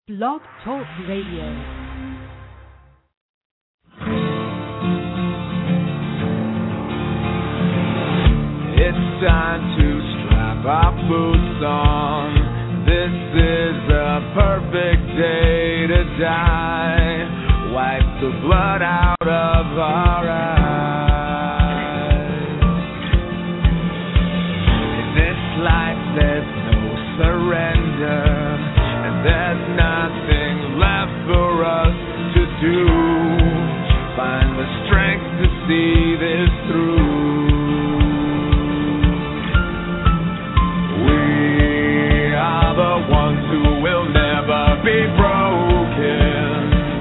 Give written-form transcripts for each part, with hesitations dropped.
Blog Talk Radio. It's time to strap our boots on. This is a perfect day to die. Wipe the blood out of our eyes. In this life there's no surrender, and there's nothing left for us to do. Find the strength to see this through. Ones who will never be broken.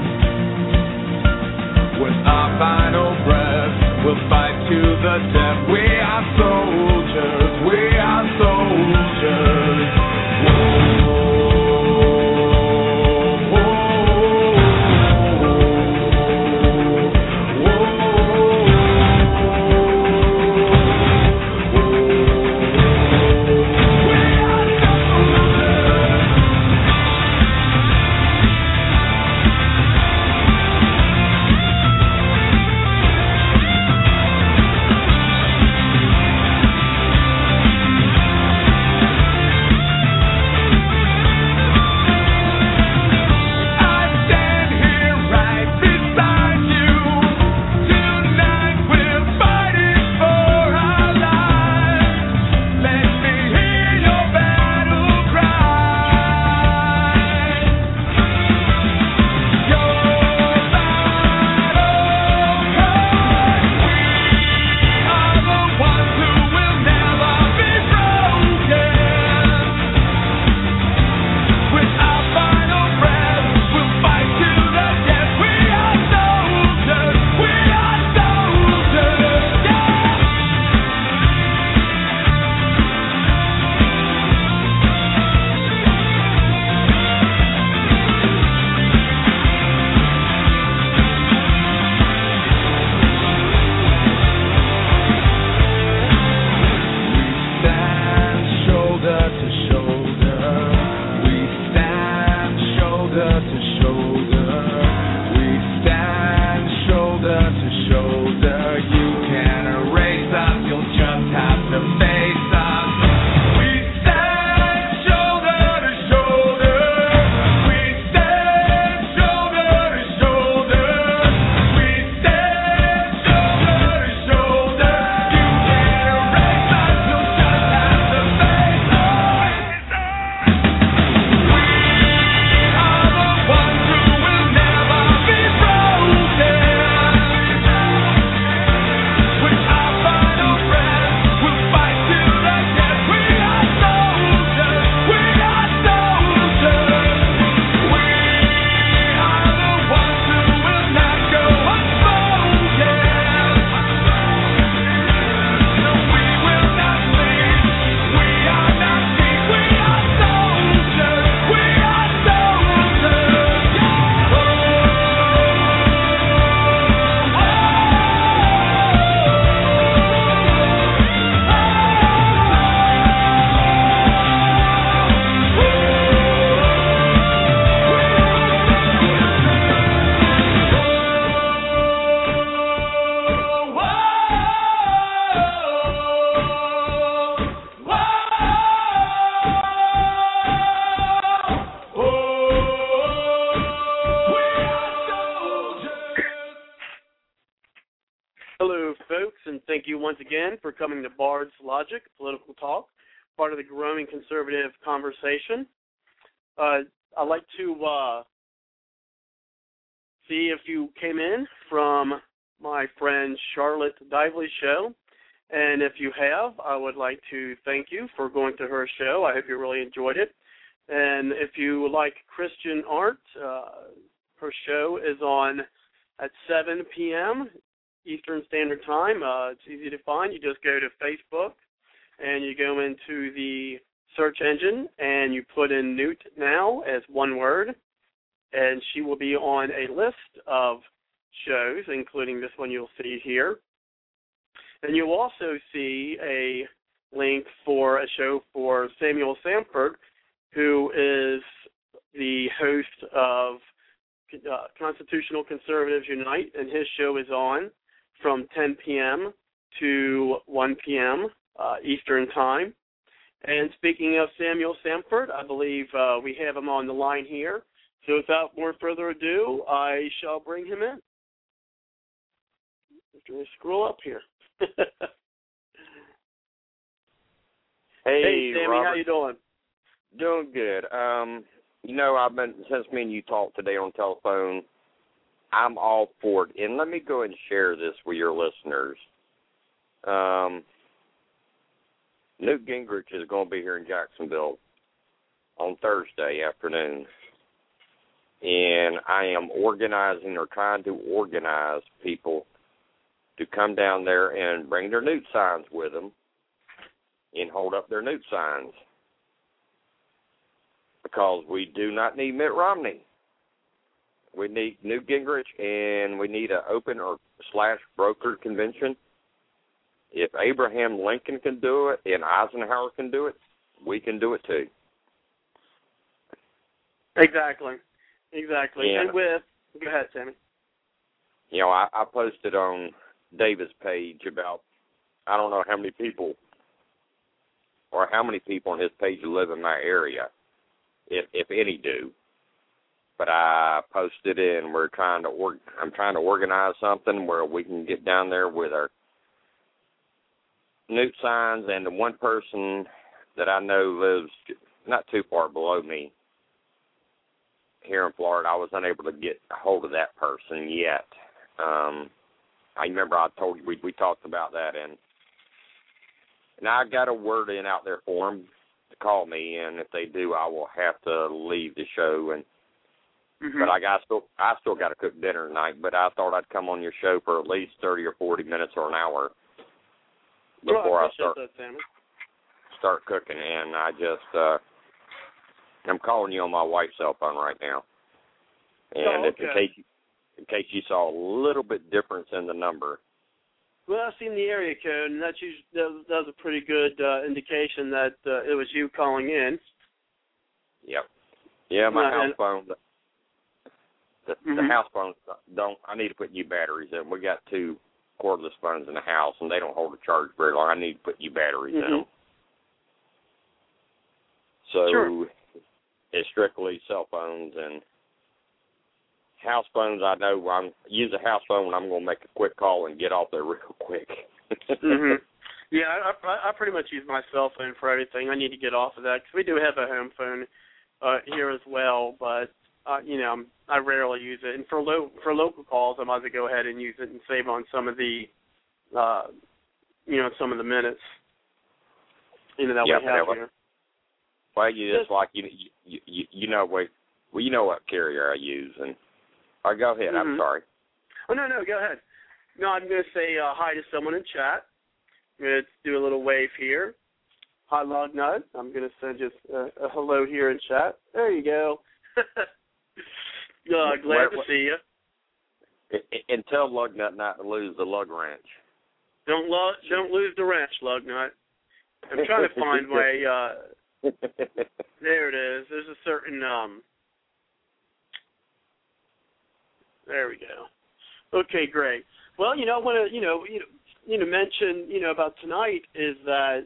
With our final breath, we'll fight to the death. We are soldiers, we are soldiers. Whoa. Once again for coming to Bard's Logic, Political Talk, part of the growing conservative conversation. I'd like to see if you came in from my friend Charlotte Dively's show, and if you have, I would like to thank you for going to her show. I hope you really enjoyed it. And if you like Christian art, her show is on at 7 p.m. Eastern Standard Time. It's easy to find. You just go to Facebook and you go into the search engine and you put in Newt Now as one word, and she will be on a list of shows, including this one you'll see here. And you'll also see a link for a show for Samuel Sanford, who is the host of Constitutional Conservatives Unite, and his show is on from 10 p.m. to 1 p.m. Eastern Time. And speaking of Samuel Samford, I believe we have him on the line here. So without more further ado, I shall bring him in. Let me scroll up here. Hey, Sammy, Robert. how you doing? Doing good. I've been, since me and you talked today on telephone, I'm all for it. And let me go ahead and share this with your listeners. Newt Gingrich is going to be here in Jacksonville on Thursday afternoon. And I am organizing or trying to organize people to come down there and bring their Newt signs with them and hold up their Newt signs. Because we do not need Mitt Romney. We need Newt Gingrich, and we need an open or / brokered convention. If Abraham Lincoln can do it and Eisenhower can do it, we can do it too. Exactly. And Go ahead, Sammy. I posted on David's page about, I don't know how many people on his page live in my area, if any do. But I posted it, and I'm trying to organize something where we can get down there with our Newt signs, and the one person that I know lives not too far below me here in Florida. I was unable to get a hold of that person yet. I remember I told you we talked about that, and I got a word in out there for them to call me, and if they do, I will have to leave the show. And but I still got to cook dinner tonight. But I thought I'd come on your show for at least 30 or 40 minutes or an hour before I start cooking. And I just I'm calling you on my wife's cell phone right now. And in case you saw a little bit difference in the number. Well, I've seen the area code, and that was a pretty good indication that it was you calling in. Yep. Yeah, my house phone. The house phones don't. I need to put new batteries in. We got 2 cordless phones in the house, and they don't hold a charge very long. I need to put new batteries in them. So it's strictly cell phones and house phones. I know I use a house phone when I'm going to make a quick call and get off there real quick. Yeah, I pretty much use my cell phone for everything. I need to get off of that because we do have a home phone here as well, but I rarely use it. And for local calls, I might as well go ahead and use it and save on some of the some of the minutes that we have here. Well, you know what carrier I use, and go ahead. I'm sorry. Oh no, go ahead. No, I'm going to say hi to someone in chat. I'm going to do a little wave here. Hi, Lugnut. I'm going to send just a hello here in chat. There you go. Glad to see you. And tell Lugnut not to lose the lug wrench. Don't lose the wrench, Lugnut. I'm trying to find my. There it is. There's a certain. There we go. Okay, great. Well, I want to mention about tonight is that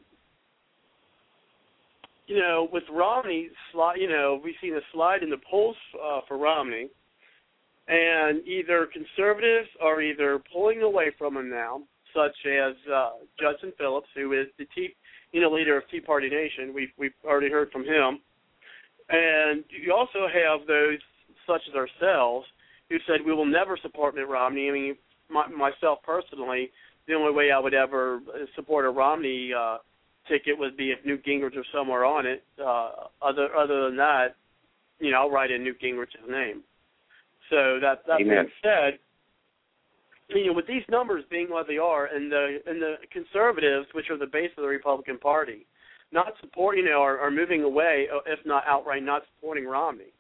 with Romney we've seen a slide in the polls for Romney, and either conservatives are either pulling away from him now, such as Judson Phillips, who is the leader of Tea Party Nation. We've already heard from him, and you also have those such as ourselves who said we will never support Mitt Romney. I mean, myself personally, the only way I would ever support a Romney ticket would be if Newt Gingrich was somewhere on it. Other than that, I'll write in Newt Gingrich's name. So that being said, with these numbers being what they are, and the conservatives, which are the base of the Republican Party, not supporting, are moving away, if not outright not supporting Romney.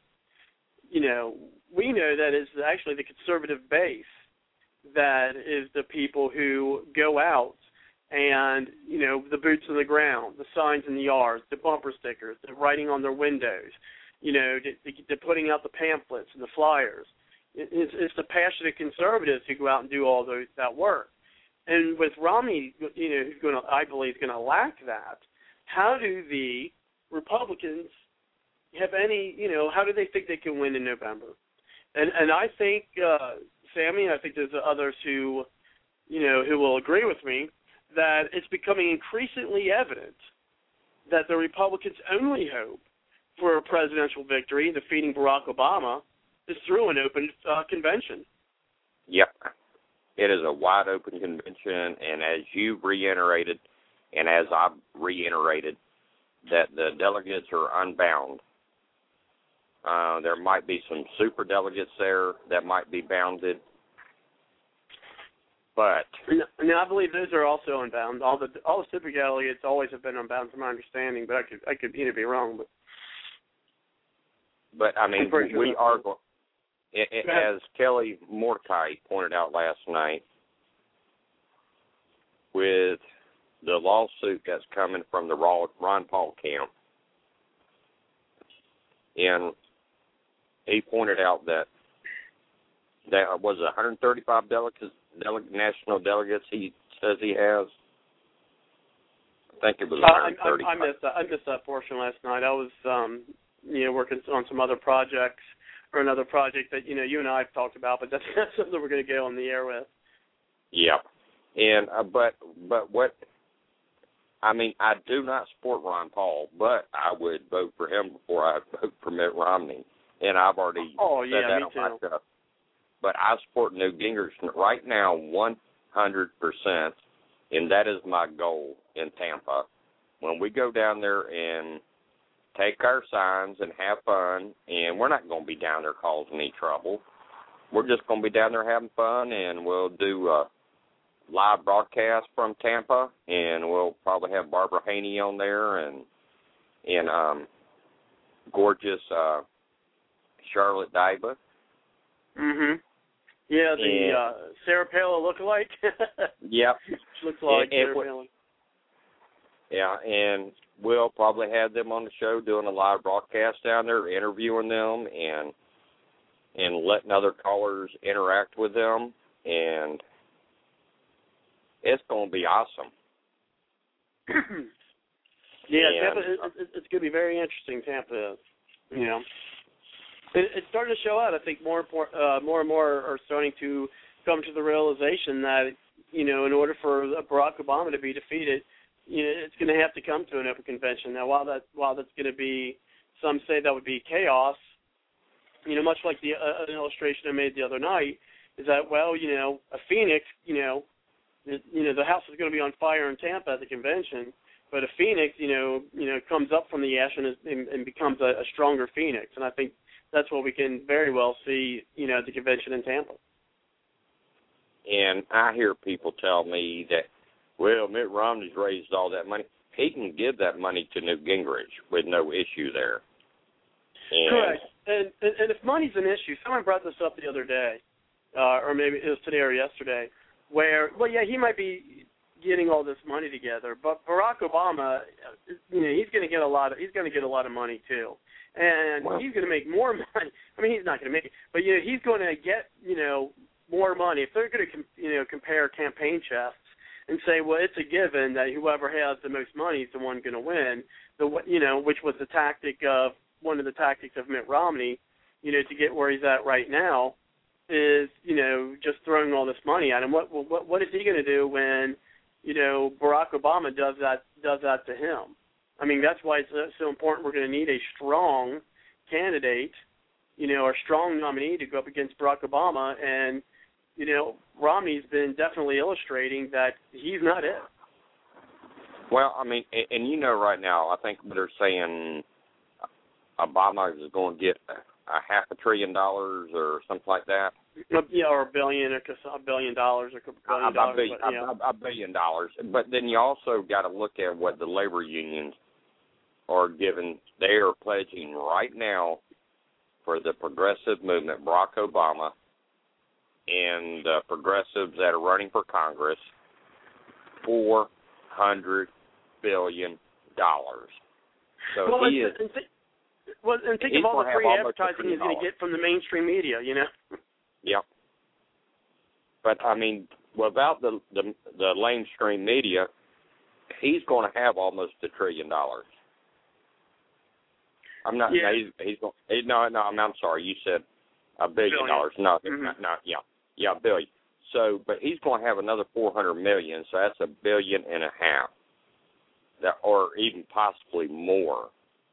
We know that it's actually the conservative base that is the people who go out and, the boots on the ground, the signs in the yards, the bumper stickers, the writing on their windows, to putting out the pamphlets and the flyers. It's the passionate conservatives who go out and do all that work. And with Romney, who's I believe, going to lack that. How do the Republicans have any, how do they think they can win in November? And I think, Sammy, I think there's others who will agree with me, that it's becoming increasingly evident that the Republicans' only hope for a presidential victory, defeating Barack Obama, is through an open convention. Yep. It is a wide-open convention, and as you reiterated, and as I've reiterated, that the delegates are unbound. There might be some super delegates there that might be bounded, but I believe those are also unbound. All the super delegates always have been unbound, from my understanding, but I could be wrong. But I mean, we are going. As Kelly Mordecai pointed out last night, with the lawsuit that's coming from the Ron Paul camp, and he pointed out that was 135 national delegates he says he has. I think it was 135. I missed that portion last night. I was working on some other projects, or another project that you and I have talked about, but that's something we're going to go on the air with. Yeah, and but what I mean, I do not support Ron Paul, but I would vote for him before I vote for Mitt Romney, and I've already said that on my show. But I support Newt Gingrich right now 100%, and that is my goal in Tampa. When we go down there and take our signs and have fun, and we're not going to be down there causing any trouble. We're just going to be down there having fun, and we'll do a live broadcast from Tampa, and we'll probably have Barbara Haney on there and gorgeous Charlotte Dyba. Mm-hmm. Yeah, the Sarah Palin lookalike. Yep. Looks like Sarah Palin. Yeah, and we'll probably have them on the show doing a live broadcast down there, interviewing them and letting other callers interact with them, and it's going to be awesome. Tampa, it's going to be very interesting, Tampa. It's starting to show out. I think more and more are starting to come to the realization that, in order for Barack Obama to be defeated, it's going to have to come to an open convention. Now, while that's going to be, some say that would be chaos, much like an illustration I made the other night, is that, a Phoenix, the house is going to be on fire in Tampa at the convention, but a Phoenix, comes up from the ash and becomes a stronger Phoenix. And I think that's what we can very well see, at the convention in Tampa. And I hear people tell me that, Mitt Romney's raised all that money. He can give that money to Newt Gingrich with no issue there. Correct. And if money's an issue, someone brought this up the other day, or maybe it was today or yesterday, where, he might be getting all this money together, but Barack Obama, he's going to get a lot of money too. And he's going to make more money. I mean, he's not going to make it, but he's going to get more money. If they're going to compare campaign chests and say, it's a given that whoever has the most money is the one going to win, which was one of the tactics of Mitt Romney, to get where he's at right now, is just throwing all this money at him. What is he going to do when Barack Obama does that to him? I mean, that's why it's so important. We're going to need a strong candidate, or strong nominee to go up against Barack Obama. And, Romney's been definitely illustrating that he's not it. Well, I mean, and right now, I think they're saying Obama is going to get $500 billion or something like that. Yeah, or $1 billion or $1 billion or $1 billion. $1 billion. But then you also got to look at what the labor unions are giving. They are pledging right now for the progressive movement, Barack Obama, and progressives that are running for Congress, $400 billion. So Well, and think of all the free advertising he's going to get from the mainstream media, you know? Yeah. But, I mean, without the mainstream media, he's going to have almost $1 trillion. I'm not. Yeah. I'm sorry. You said $1 billion. No, yeah, $1 billion. So, but he's going to have another 400 million. So that's $1.5 billion. That, or even possibly more.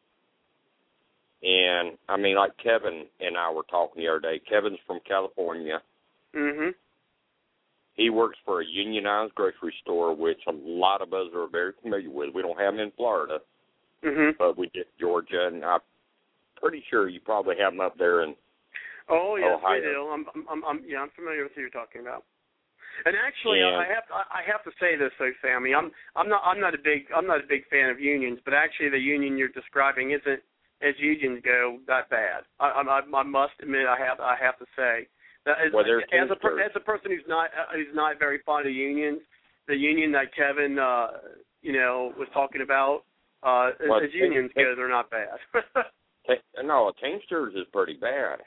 And I mean, like Kevin and I were talking the other day. Kevin's from California. Mhm. He works for a unionized grocery store, which a lot of us are very familiar with. We don't have them in Florida, but we did Georgia, and I'm pretty sure you probably have them up there in yes, Ohio. we do. I'm familiar with who you're talking about. And actually, I have to say this though, Sammy. I'm not a big fan of unions, but actually, the union you're describing isn't, as unions go, that bad. I must admit, I have to say. As a person who's not very fond of unions, the union that Kevin was talking about, as unions go, they're not bad. No, Teamsters is pretty bad.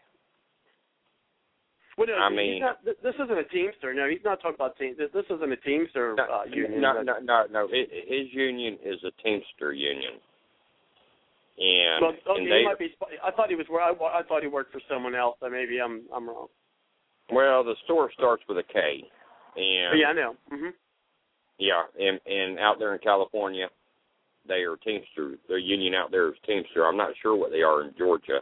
Well, no, this isn't a Teamster. No, he's not talking about Teamster. This isn't a Teamster union. No. His union is a Teamster union. And he might be. I thought he was. I thought he worked for someone else. So maybe I'm wrong. Well, the store starts with a K. And I know. Yeah, and out there in California, they are Teamster. Their union out there is Teamster. I'm not sure what they are in Georgia.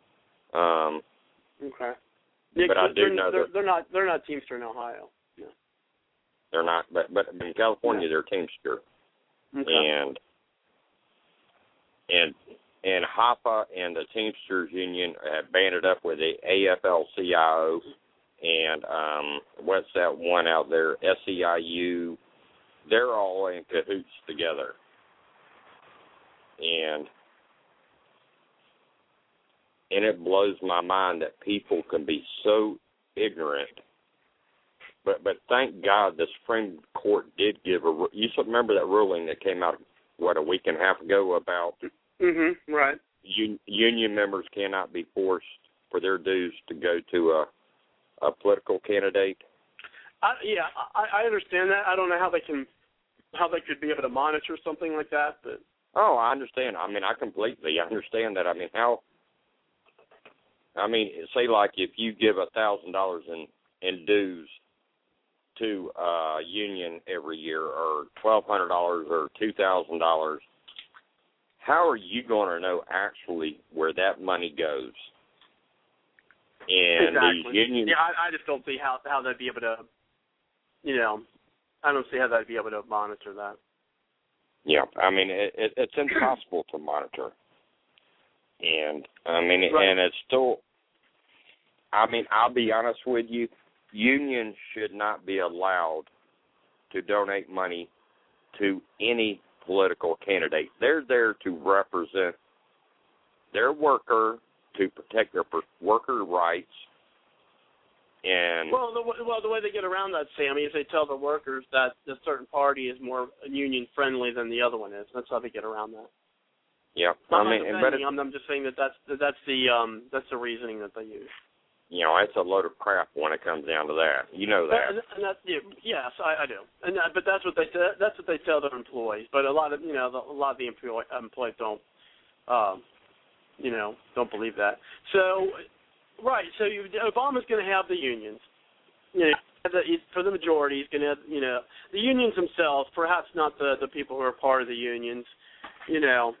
Okay. Yeah, but I do know they're not Teamster in Ohio. No. They're not, but in California they're Teamster. Okay. And HOPA and the Teamsters Union have banded up with the AFL-CIO and what's that one out there, SEIU. They're all in cahoots together. And it blows my mind that people can be so ignorant. But thank God the Supreme Court did give you remember that ruling that came out, a week and a half ago about right. Union members cannot be forced for their dues to go to a political candidate. I understand that. I don't know how they could be able to monitor something like that, but. Oh, I understand. I mean, I completely understand that. I mean, say like if you give $1,000 in dues to a union every year, or $1,200 or $2,000, how are you going to know actually where that money goes? And exactly. These unions. Yeah, I just don't see how they'd be able to. I don't see how they'd be able to monitor that. Yeah, I mean, it's impossible to monitor. And, and it's still, I'll be honest with you, unions should not be allowed to donate money to any political candidate. They're there to represent their worker, to protect their worker rights. And the way they get around that, Sammy, is they tell the workers that a certain party is more union friendly than the other one is. That's how they get around that. Yeah, I'm just saying that's the reasoning that they use. It's a load of crap when it comes down to that. You know that. And that's, yes, I do. But that's what they tell their employees. But a lot of the employees don't don't believe that. So. Right, so Obama's going to have the unions. For the majority, he's going to have, the unions themselves, perhaps not the people who are part of the unions. Your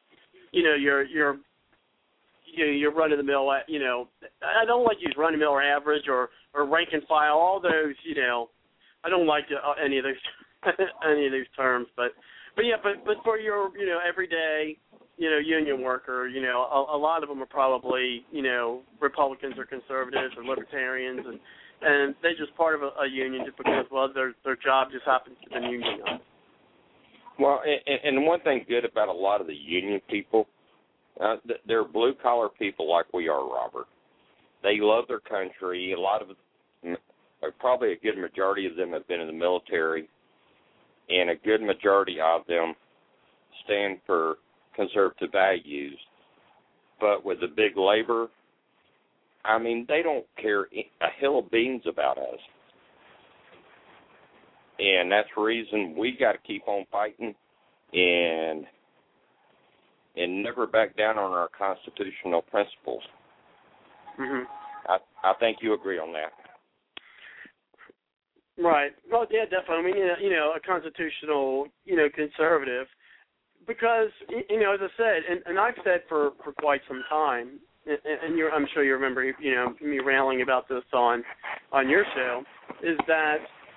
run of the mill. I don't like to use run of the mill or average or rank and file. All those, I don't like any of those terms. But for your everyday. Union worker, a lot of them are probably, Republicans or conservatives or libertarians, and they're just part of a union just because, their job just happens to be unionized. Well, and one thing good about a lot of the union people, they're blue-collar people like we are, Robert. They love their country. A lot of probably a good majority of them have been in the military, and a good majority of them stand for conservative values, But with the big labor, I mean, they don't care a hill of beans about us. And that's the reason we got to keep on fighting and never back down on our constitutional principles. Mm-hmm. I think you agree on that. Right. Well, yeah, definitely. I mean, a constitutional, conservative, because, as I said, and I've said for quite some time, and I'm sure you remember, me railing about this on your show, is that,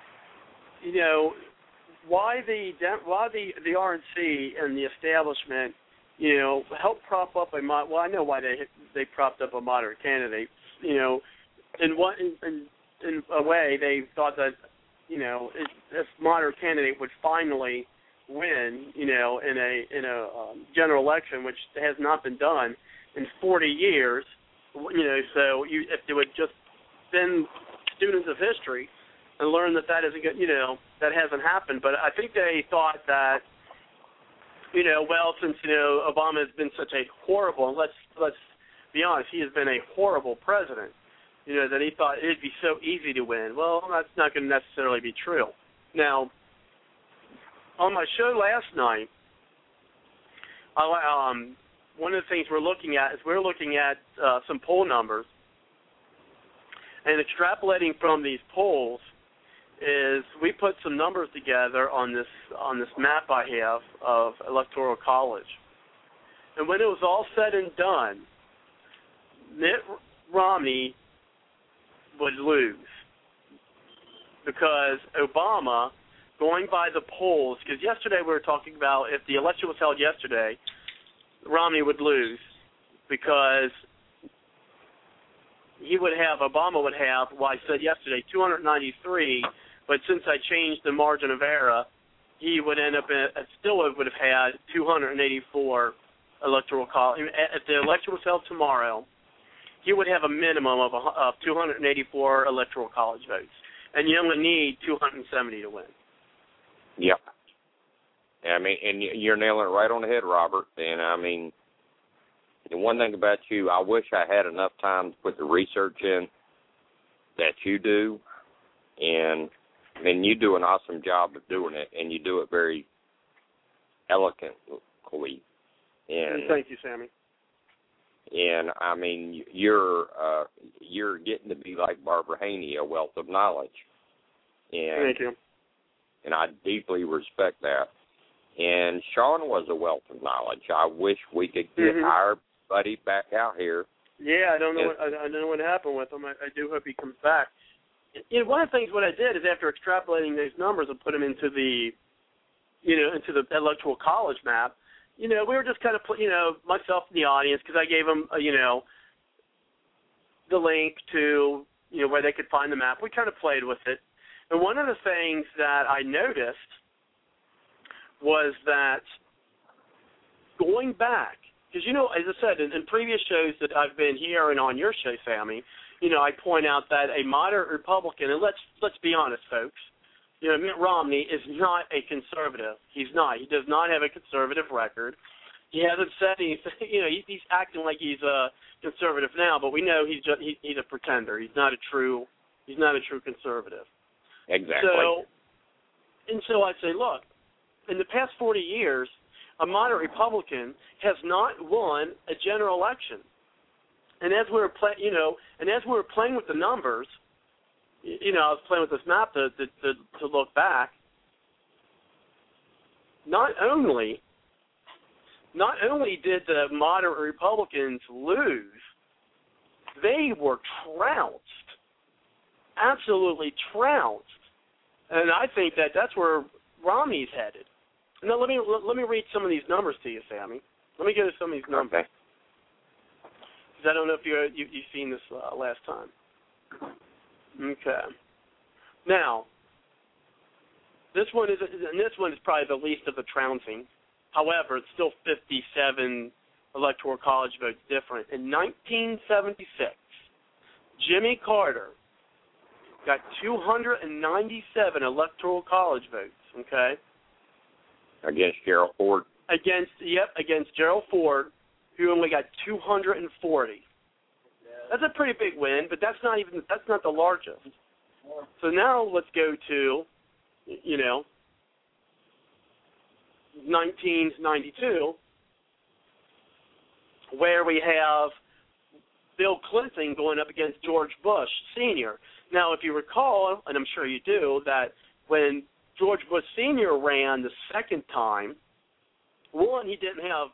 why the RNC and the establishment, helped prop up well, I know why they propped up a moderate candidate. In a way, they thought that, this moderate candidate would finally win, in a general election, which has not been done in 40 years. So if they would just been students of history and learn that isn't good, that hasn't happened. But I think they thought that, well, since Obama has been such a horrible, and let's be honest, he has been a horrible president, that he thought it'd be so easy to win. Well, that's not going to necessarily be true. Now, on my show last night, one of the things we're looking at some poll numbers, and extrapolating from these polls is we put some numbers together on this map I have of Electoral College. And when it was all said and done, Mitt Romney would lose because Obama, going by the polls, because yesterday we were talking about if the election was held yesterday, Romney would lose because Obama would have, well, I said yesterday, 293, but since I changed the margin of error, he would end up still would have had 284 electoral college. If the election was held tomorrow, he would have a minimum of 284 electoral college votes, and you only need 270 to win. Yep. I mean, and you're nailing it right on the head, Robert. And I mean, the one thing about you, I wish I had enough time to put the research in that you do, and you do an awesome job of doing it, and you do it very eloquently. And thank you, Sammy. And I mean, you're getting to be like Barbara Haney, a wealth of knowledge. And, thank you. And I deeply respect that. And Sean was a wealth of knowledge. I wish we could get our buddy back out here. Yeah, I don't know what happened with him. I do hope he comes back. One of the things what I did is after extrapolating these numbers and put them into the electoral college map. We were just kind of, myself in the audience, because I gave them, the link to, where they could find the map. We kind of played with it. And one of the things that I noticed was that going back, because, as I said, in previous shows that I've been here and on your show, Sammy, I point out that a moderate Republican, and let's be honest, folks, Mitt Romney is not a conservative. He's not. He does not have a conservative record. He hasn't said anything. He's acting like he's a conservative now, but we know he's a pretender. He's not a true conservative. Exactly. So I'd say, look, in the past 40 years, a moderate Republican has not won a general election. And as we were playing with the numbers, I was playing with this map to look back. Not only did the moderate Republicans lose, they were trounced, absolutely trounced. And I think that that's where Romney's headed. Now let me read some of these numbers to you, Sammy. Let me go to some of these numbers. Okay. Because I don't know if you've seen this last time. Okay. Now, this one is probably the least of the trouncing. However, it's still 57 electoral college votes different. In 1976, Jimmy Carter got 297 electoral college votes. Okay. Against Gerald Ford. Against Gerald Ford, who only got 240. That's a pretty big win, but that's not the largest. So now let's go to, 1992, where we have Bill Clinton going up against George Bush Sr. Now, if you recall, and I'm sure you do, that when George Bush Sr. ran the second time, one, he didn't have,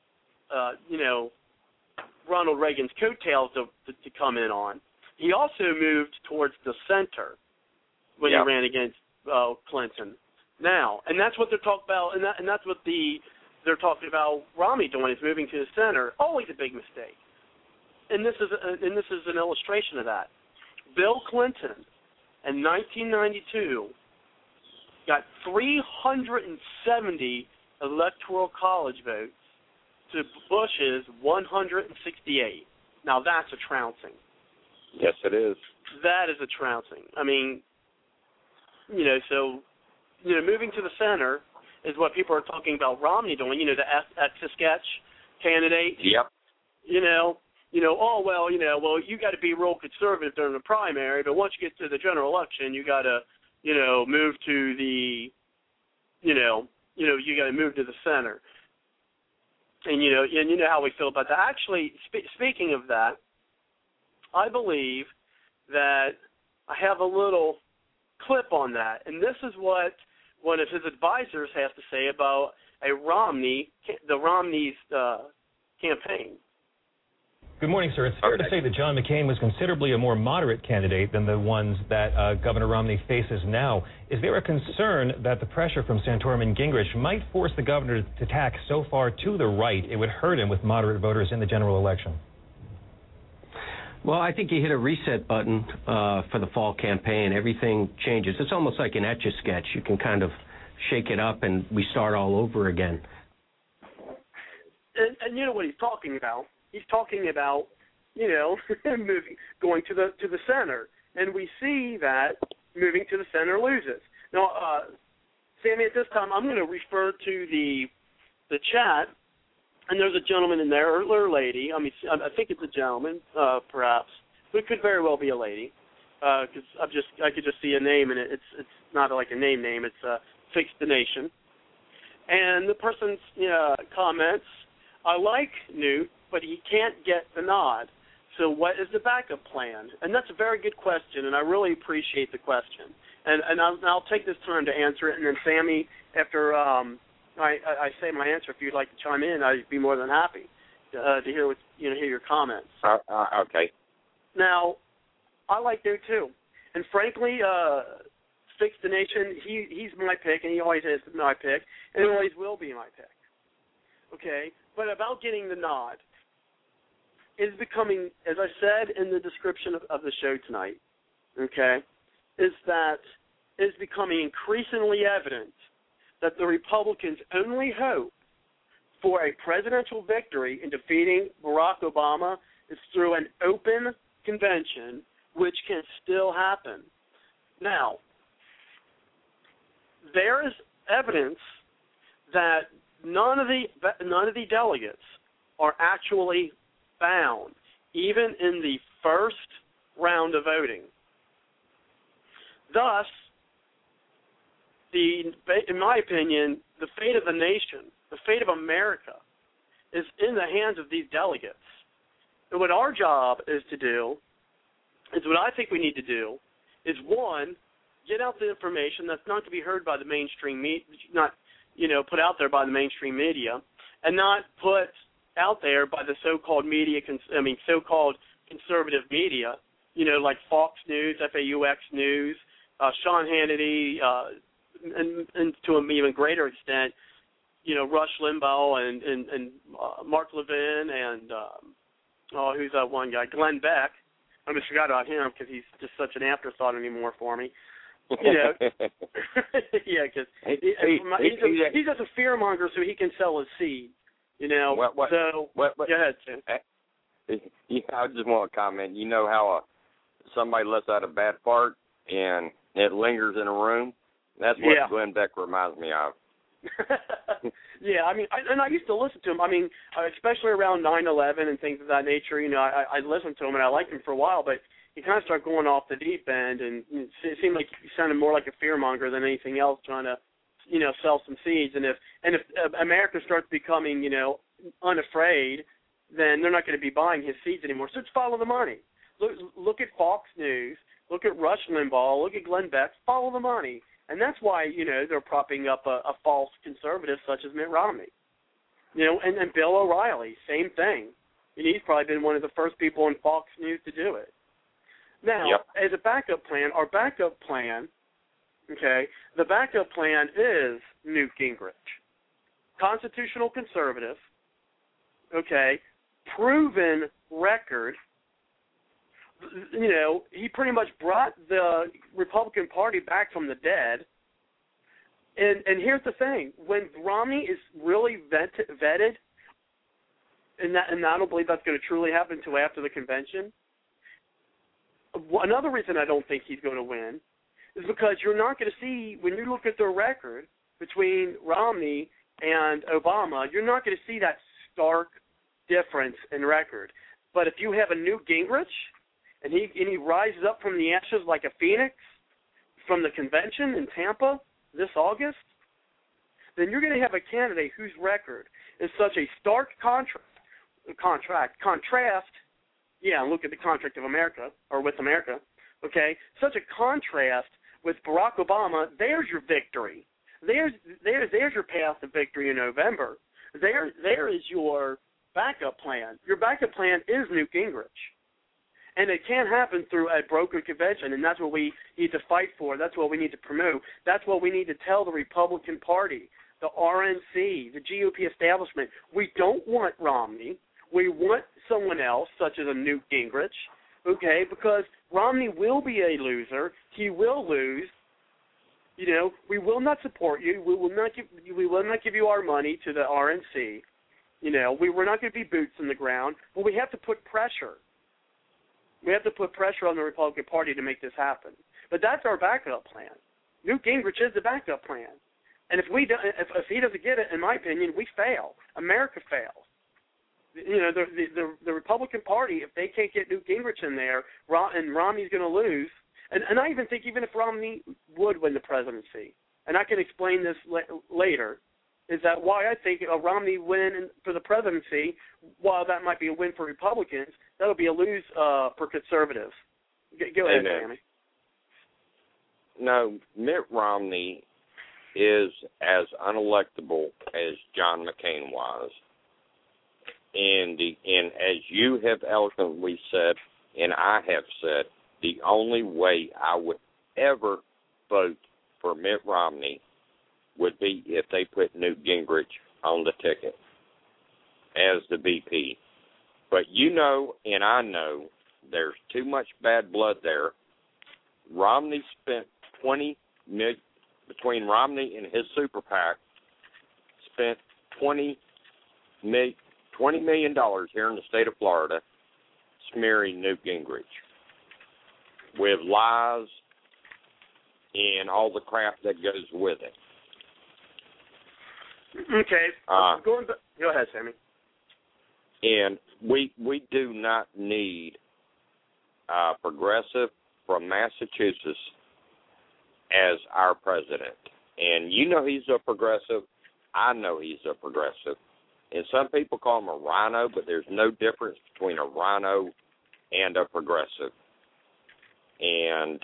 Ronald Reagan's coattails to come in on. He also moved towards the center when he ran against Clinton. Now, and that's what they're talking about, and that's what they're talking about Romney doing, is moving to the center. Always a big mistake. And this is an illustration of that. Bill Clinton in 1992 got 370 electoral college votes to Bush's 168. Now that's a trouncing. Yes, it is. That is a trouncing. I mean, moving to the center is what people are talking about Romney doing. The Etch-a-Sketch candidate. Yep. You got to be real conservative during the primary, but once you get to the general election, you got to, move to the, you got to move to the center. And you know how we feel about that. Actually, speaking of that, I believe that I have a little clip on that, and this is what one of his advisors has to say about the Romney's campaign. Good morning, sir. It's fair to say that John McCain was considerably a more moderate candidate than the ones that Governor Romney faces now. Is there a concern that the pressure from Santorum and Gingrich might force the governor to tack so far to the right it would hurt him with moderate voters in the general election? Well, I think you hit a reset button for the fall campaign. Everything changes. It's almost like an Etch-a-Sketch. You can kind of shake it up and we start all over again. And you know what he's talking about? He's talking about, going to the center, and we see that moving to the center loses. Now, Sammy, at this time, I'm going to refer to the chat, and there's a gentleman in there, or lady. I think it's a gentleman, perhaps, but it could very well be a lady, because I could just see a name, and it's not like a name. It's Fix the Nation, and the person's comments. I like Newt, but he can't get the nod. So what is the backup plan? And that's a very good question, and I really appreciate the question. And I'll take this time to answer it, and then Sammy, after I say my answer, if you'd like to chime in, I'd be more than happy to hear hear your comments. Okay. Now, I like Newt too, and frankly, Fix the Nation, he's my pick, and he always is my pick, and he always will be my pick. Okay, but about getting the nod is becoming, as I said in the description of the show tonight, okay, is becoming increasingly evident that the Republicans' only hope for a presidential victory in defeating Barack Obama is through an open convention, which can still happen. Now, there is evidence that none of the delegates are actually found, even in the first round of voting. Thus, in my opinion, the fate of the nation, the fate of America, is in the hands of these delegates. And what our job is to do, is what I think we need to do, is one, get out the information that's not to be heard by the mainstream media, not put out there by the mainstream media, and not put out there by the so-called so-called conservative media, like Fox News, FAUX News, Sean Hannity, and to an even greater extent, Rush Limbaugh and Mark Levin and who's that one guy, Glenn Beck. I just forgot about him because he's just such an afterthought anymore for me. Yeah, because he's just a fearmonger so he can sell his seed. Go ahead, Tim. I just want to comment. You know how somebody lets out a bad fart and it lingers in a room? That's what Glenn Beck reminds me of. Yeah, I mean, I used to listen to him. I mean, especially around 9/11 and things of that nature. You know, I listened to him and I liked him for a while, but he kind of started going off the deep end, and it seemed like he sounded more like a fearmonger than anything else, trying to, you know, sell some seeds. And if America starts becoming, you know, unafraid, then they're not going to be buying his seeds anymore. So just follow the money. Look at Fox News. Look at Rush Limbaugh. Look at Glenn Beck. Follow the money. And that's why, you know, they're propping up a false conservative such as Mitt Romney. You know, and Bill O'Reilly, same thing. And he's probably been one of the first people on Fox News to do it. Now, as a backup plan, our backup plan, okay, the backup plan is Newt Gingrich. Constitutional conservative, okay, proven record. You know, he pretty much brought the Republican Party back from the dead. And here's the thing: when Romney is really vetted, and I don't believe that's going to truly happen until after the convention. Another reason I don't think he's going to win is because you're not going to see, when you look at their record between Romney and Obama, you're not going to see that stark difference in record. But if you have a Newt Gingrich, and he rises up from the ashes like a phoenix from the convention in Tampa this August, then you're going to have a candidate whose record is such a stark contrast. Yeah, look at the contract of America, or with America, okay? Such a contrast with Barack Obama. There's your victory. There's your path to victory in November. There is your backup plan. Your backup plan is Newt Gingrich. And it can't happen through a broken convention, and that's what we need to fight for. That's what we need to promote. That's what we need to tell the Republican Party, the RNC, the GOP establishment. We don't want Romney. We want someone else, such as a Newt Gingrich, okay, because Romney will be a loser. He will lose. You know, we will not support you. We will not give you our money to the RNC. You know, we're not going to be boots in the ground, but we have to put pressure. We have to put pressure on the Republican Party to make this happen. But that's our backup plan. Newt Gingrich is the backup plan. And if he doesn't get it, in my opinion, we fail. America fails. You know, the Republican Party, if they can't get Newt Gingrich in there, and Romney's going to lose, and I even think even if Romney would win the presidency, and I can explain this later, is that why I think a Romney win for the presidency, while that might be a win for Republicans, that'll be a lose for conservatives. Go ahead, Sammy. No, Mitt Romney is as unelectable as John McCain was. And as you have eloquently said, and I have said, the only way I would ever vote for Mitt Romney would be if they put Newt Gingrich on the ticket as the VP. But you know, and I know, there's too much bad blood there. Romney spent between Romney and his super PAC, spent $20 million here in the state of Florida smearing Newt Gingrich with lies and all the crap that goes with it. Okay. Go ahead, Sammy. And we do not need a progressive from Massachusetts as our president. And you know he's a progressive. I know he's a progressive. And some people call him a rhino, but there's no difference between a rhino and a progressive. And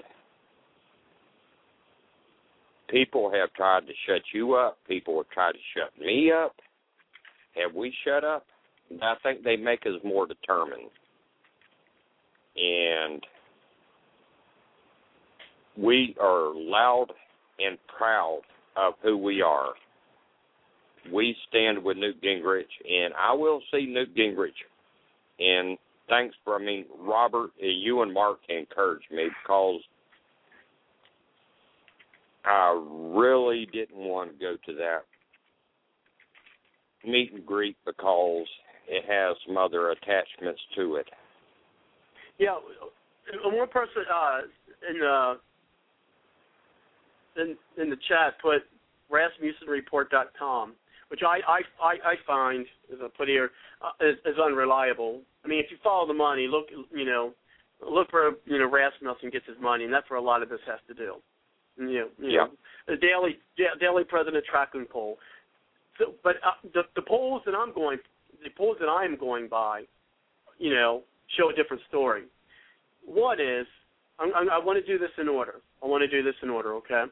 people have tried to shut you up. People have tried to shut me up. Have we shut up? I think they make us more determined. And we are loud and proud of who we are. We stand with Newt Gingrich, and I will see Newt Gingrich. And thanks for, Robert, you and Mark encouraged me because I really didn't want to go to that meet and greet because it has some other attachments to it. Yeah, one person in the chat put RasmussenReport.com, which I find is is unreliable. I mean, if you follow the money, look where Rasmussen gets his money, and that's where a lot of this has to do. The daily president tracking poll. So, but the polls that I'm going by, show a different story. One is I want to do this in order. Okay.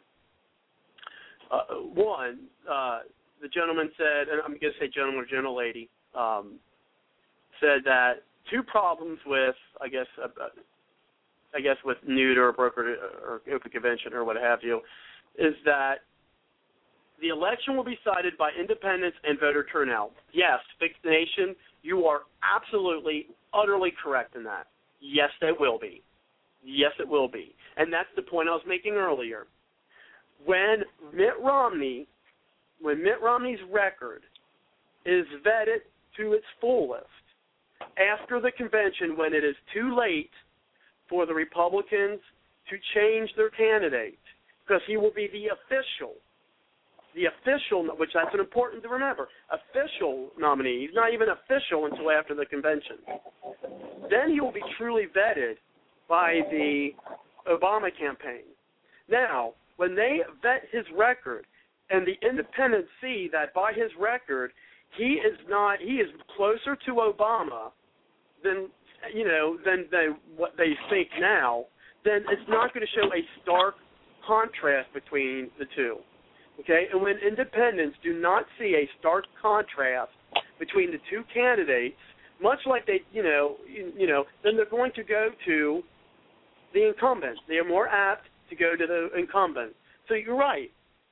One, the gentleman said, and I'm going to say gentleman or gentlelady, said that two problems with, I guess with NUD or brokered or open convention or what have you, is that the election will be decided by independents and voter turnout. Yes, Fixed Nation, you are absolutely, utterly correct in that. Yes, it will be. Yes, it will be. And that's the point I was making earlier. When Mitt Romney's record is vetted to its fullest after the convention, when it is too late for the Republicans to change their candidate, because he will be the official, which that's important to remember, official nominee. He's not even official until after the convention. Then he will be truly vetted by the Obama campaign. Now, when they vet his record and the independents see that by his record he is closer to Obama than what they think now, then it's not going to show a stark contrast between the two. Okay? And when independents do not see a stark contrast between the two candidates, much like they, then they're going to go to the incumbent. They are more apt to go to the incumbent. So you're right.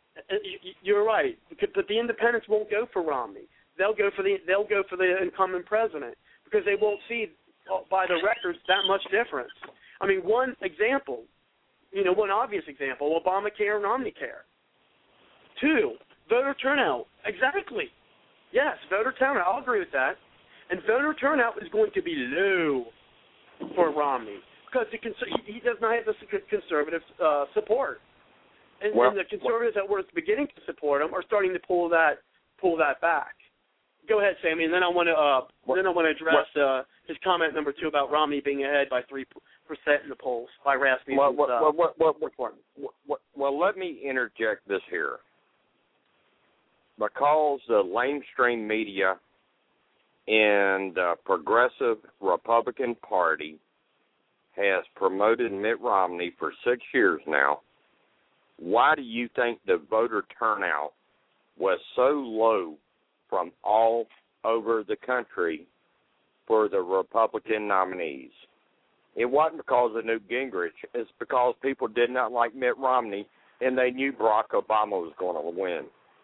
But the independents won't go for Romney. They'll go for the incumbent president because they won't see by the records that much difference. I mean, one obvious example, Obamacare and Omnicare. Two, voter turnout. Exactly. Yes, voter turnout. I'll agree with that. And voter turnout is going to be low for Romney because he does not have the conservative support. And the conservatives that were beginning to support him are starting to pull that back. Go ahead, Sammy, and then I want to address his comment number 2 about Romney being ahead by 3% in the polls by Rasmussen's report. Well, let me interject this here. Because the mainstream media and the progressive Republican Party has promoted Mitt Romney for 6 years now, why do you think the voter turnout was so low from all over the country for the Republican nominees? It wasn't because of Newt Gingrich. It's because people did not like Mitt Romney, and they knew Barack Obama was going to win.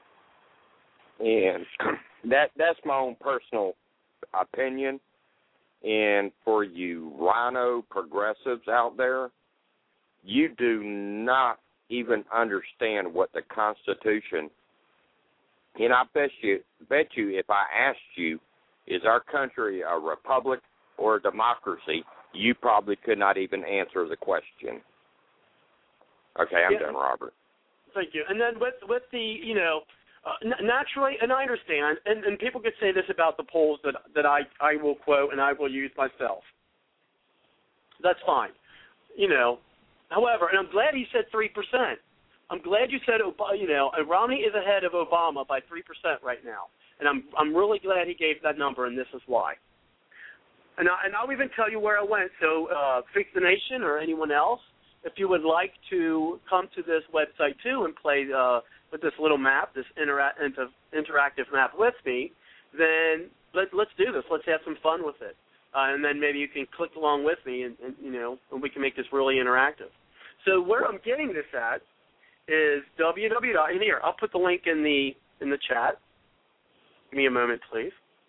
And that's my own personal opinion. And for you rhino progressives out there, you do not even understand what the Constitution. And I bet you, if I asked you, is our country a republic or a democracy, you probably could not even answer the question. Okay, I'm done, Robert. Thank you. And then with the, naturally, and I understand, and people could say this about the polls that I will quote and I will use myself. That's fine. However, and I'm glad he said 3%. I'm glad you said, Romney is ahead of Obama by 3% right now. And I'm really glad he gave that number, and this is why. And I'll even tell you where I went. So Fix the Nation or anyone else, if you would like to come to this website too and play with this little map, this interactive map with me, then let's do this. Let's have some fun with it. And then maybe you can click along with me, and we can make this really interactive. So where I'm getting this at is www. And here, I'll put the link in the chat. Give me a moment, please.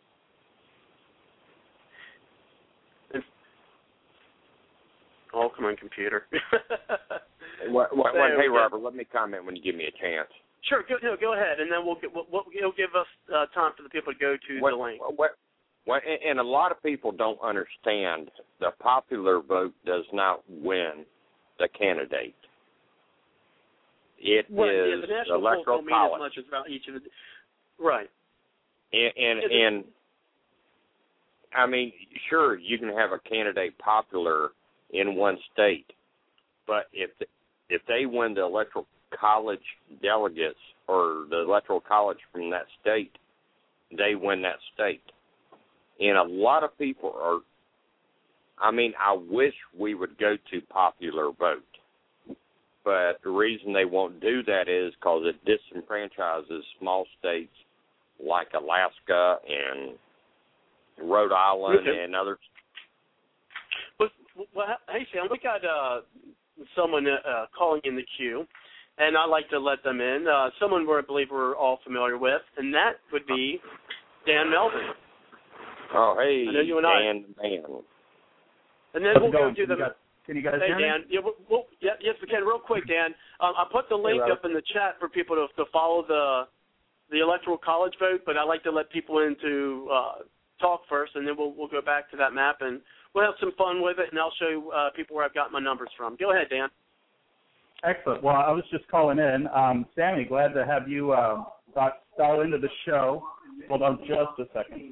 Oh, come on, computer. Hey, Robert, let me comment when you give me a chance. Sure, go ahead, and then it'll give us time for the people to go to the link. And a lot of people don't understand the popular vote does not win the candidate. It Well, is the national polls electoral don't mean college. as much as about each of the. Right. And I mean, sure, you can have a candidate popular in one state, but if they win the electoral college delegates or the electoral college from that state, they win that state. And a lot of people are. I mean, I wish we would go to popular vote. But the reason they won't do that is because it disenfranchises small states like Alaska and Rhode Island and others. Well, hey, Sam, we got someone calling in the queue, and I'd like to let them in. Someone I believe we're all familiar with, and that would be Dan Melvin. Oh, hey, I know you and Dan. And then we'll go to the... Can you guys Hey, hear Dan. me? Yes, we can. Real quick, Dan. I put the link up in the chat for people to follow the electoral college vote, but I'd like to let people in to talk first, and then we'll go back to that map, and we'll have some fun with it, and I'll show you people where I've got my numbers from. Go ahead, Dan. Excellent. Well, I was just calling in. Sammy, glad to have you dial into the show. Hold on just a second.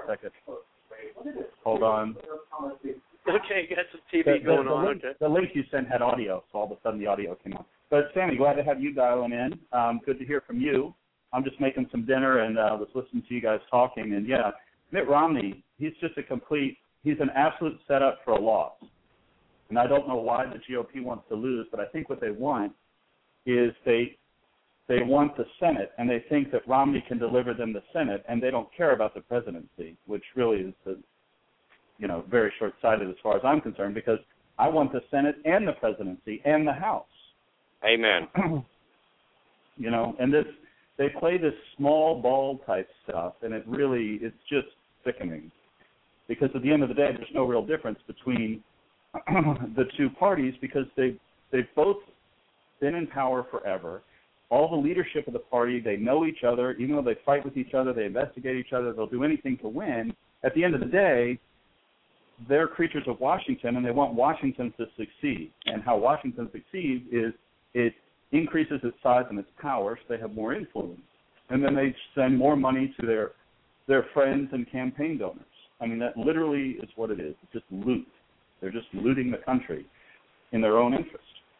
Hold on. Okay, got some TV going on. Okay. The link you sent had audio, so all of a sudden the audio came on. But, Sammy, glad to have you dialing in. Good to hear from you. I'm just making some dinner and was listening to you guys talking. And, yeah, Mitt Romney, he's an absolute setup for a loss. And I don't know why the GOP wants to lose, but I think what they want is they want the Senate, and they think that Romney can deliver them the Senate, and they don't care about the presidency, which really is very short-sighted as far as I'm concerned, because I want the Senate and the presidency and the House. Amen. And they play this small ball type stuff, and it's just sickening. Because at the end of the day, there's no real difference between the two parties, because they've both been in power forever. All the leadership of the party, they know each other. Even though they fight with each other, they investigate each other, they'll do anything to win. At the end of the day, they're creatures of Washington, and they want Washington to succeed. And how Washington succeeds is it increases its size and its power, so they have more influence. And then they send more money to their friends and campaign donors. I mean, that literally is what it is. It's just loot. They're just looting the country in their own interest.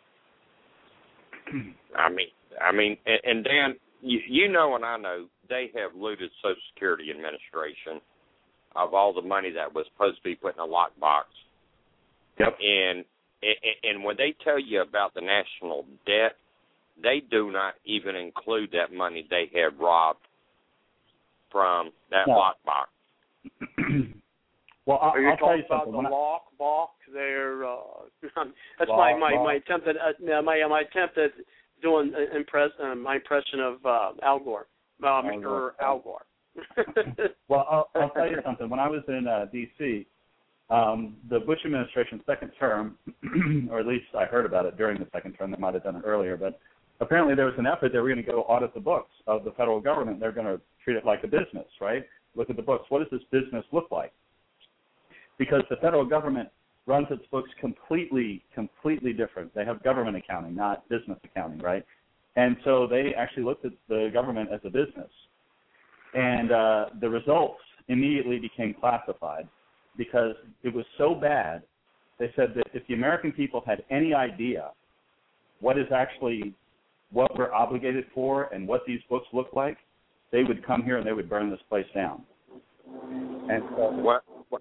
I mean, and Dan, you know and I know they have looted Social Security Administration of all the money that was supposed to be put in a lockbox. Yep. And when they tell you about the national debt, they do not even include that money they have robbed from that lockbox. Well, Are you I'll tell you talking something. about the lockbox there? That's my attempt at my attempt at doing my impression of Al Gore. Al Gore. Well, I'll tell you something. When I was in D.C., the Bush administration's second term, or at least I heard about it during the second term. They might have done it earlier, but apparently there was an effort. They were going to go audit the books of the federal government. They're going to treat it like a business, right? Look at the books. What does this business look like? Because the federal government runs its books completely different. They have government accounting, not business accounting, right? And so they actually looked at the government as a business. And the results immediately became classified because it was so bad. They said that if the American people had any idea what we're obligated for and what these books look like, they would come here and they would burn this place down. And so, Well,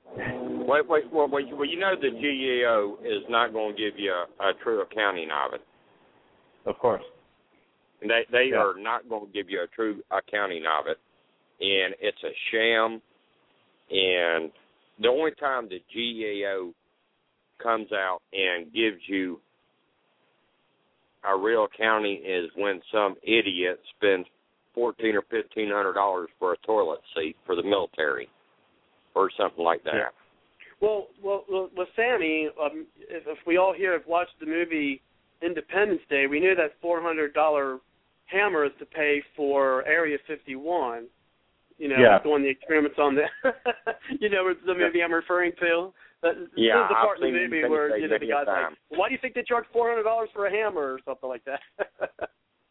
you know the GAO is not going to give you a true accounting of it. Of course. They are not going to give you a true accounting of it, and it's a sham. And the only time the GAO comes out and gives you a real accounting is when some idiot spends $1,400 or $1,500 for a toilet seat for the military or something like that. Yeah. Well, Sammy, if we all here have watched the movie Independence Day, we knew that $400 hammer is to pay for Area 51. Doing the experiments on that. The movie I'm referring to. This is the part in the movie where the guy's like, "Why do you think they charge $400 for a hammer?" or something like that.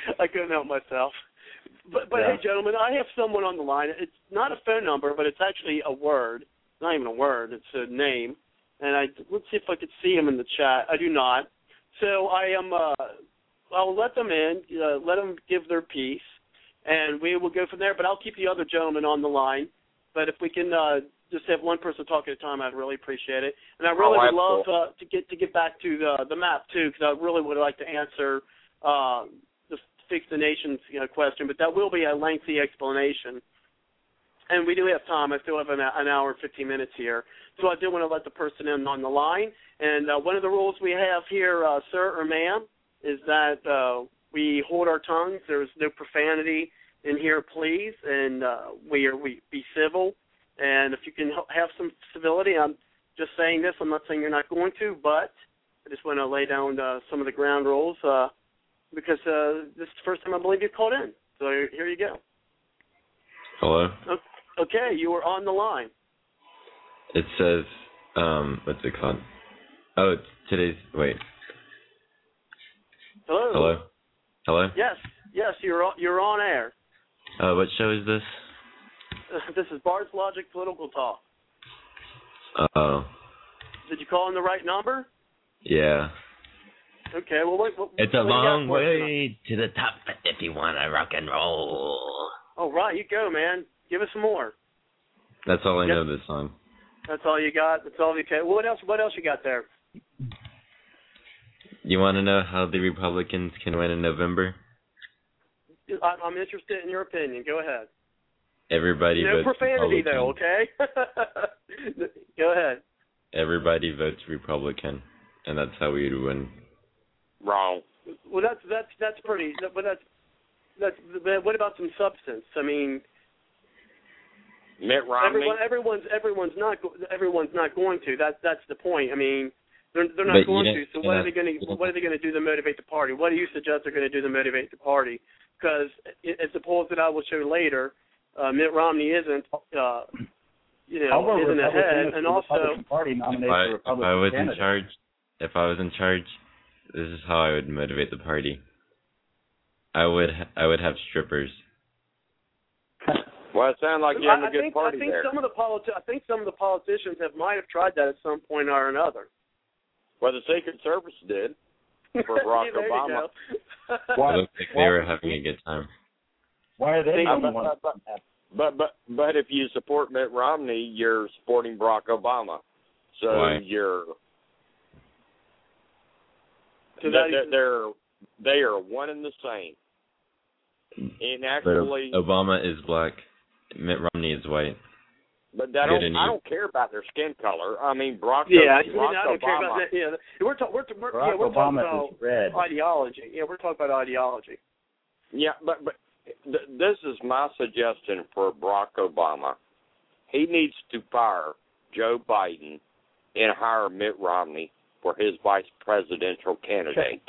I couldn't help myself. But hey, gentlemen, I have someone on the line. It's not a phone number, but it's actually a word. Not even a word. It's a name. And let's see if I could see him in the chat. I do not. So I'll let them in, let them give their piece, and we will go from there. But I'll keep the other gentleman on the line. But if we can just have one person talk at a time, I'd really appreciate it. And I really would love to get back to the map too, because I really would like to answer the Fix the Nation's question. But that will be a lengthy explanation. And we do have time. I still have an hour and 15 minutes here. So I do want to let the person in on the line. And one of the rules we have here, sir or ma'am, is that we hold our tongues. There's no profanity in here, please. And we be civil. And if you can have some civility, I'm just saying this. I'm not saying you're not going to, but I just want to lay down some of the ground rules because this is the first time I believe you called in. So here you go. Hello? Okay, you are on the line. It says, what's it called? Oh, wait. Hello? Hello? Yes, you're on air. What show is this? This is Bard's Logic Political Talk. Oh. Did you call in the right number? Yeah. Okay, well, what it's a long way to the top if you want to rock and roll. Oh, right, you go, man. Give us some more. That's all I know this song. That's all you got? That's all you can. What else you got there? You want to know how the Republicans can win in November? I'm interested in your opinion. Go ahead. Everybody votes profanity, Republican. though, okay? Go ahead. Everybody votes Republican, and that's how we would win. Wrong. Well, that's pretty. But that's. What about some substance? I mean, Mitt Romney. Everyone's not going to. That's the point. I mean, they're not going to. So what are they going to do to motivate the party? What do you suggest they're going to do to motivate the party? Because as the polls that I will show later, Mitt Romney isn't. Isn't ahead, and also if I was in charge, this is how I would motivate the party. I would have strippers. Well, it sounds like you have a good party there. I think some of the politicians might have tried that at some point or another. Well, the Secret Service did for Barack Obama. It looked like they were having a good time. Why are they? But if you support Mitt Romney, you're supporting Barack Obama. So why? They are one and the same. And actually, but Obama is black. Mitt Romney is white. But I don't care about their skin color. I mean, Barack I Obama. don't care about that. Yeah, we're talking about red. ideology. Yeah, we're talking about ideology. Yeah, but this is my suggestion for Barack Obama. He needs to fire Joe Biden and hire Mitt Romney for his vice presidential candidate.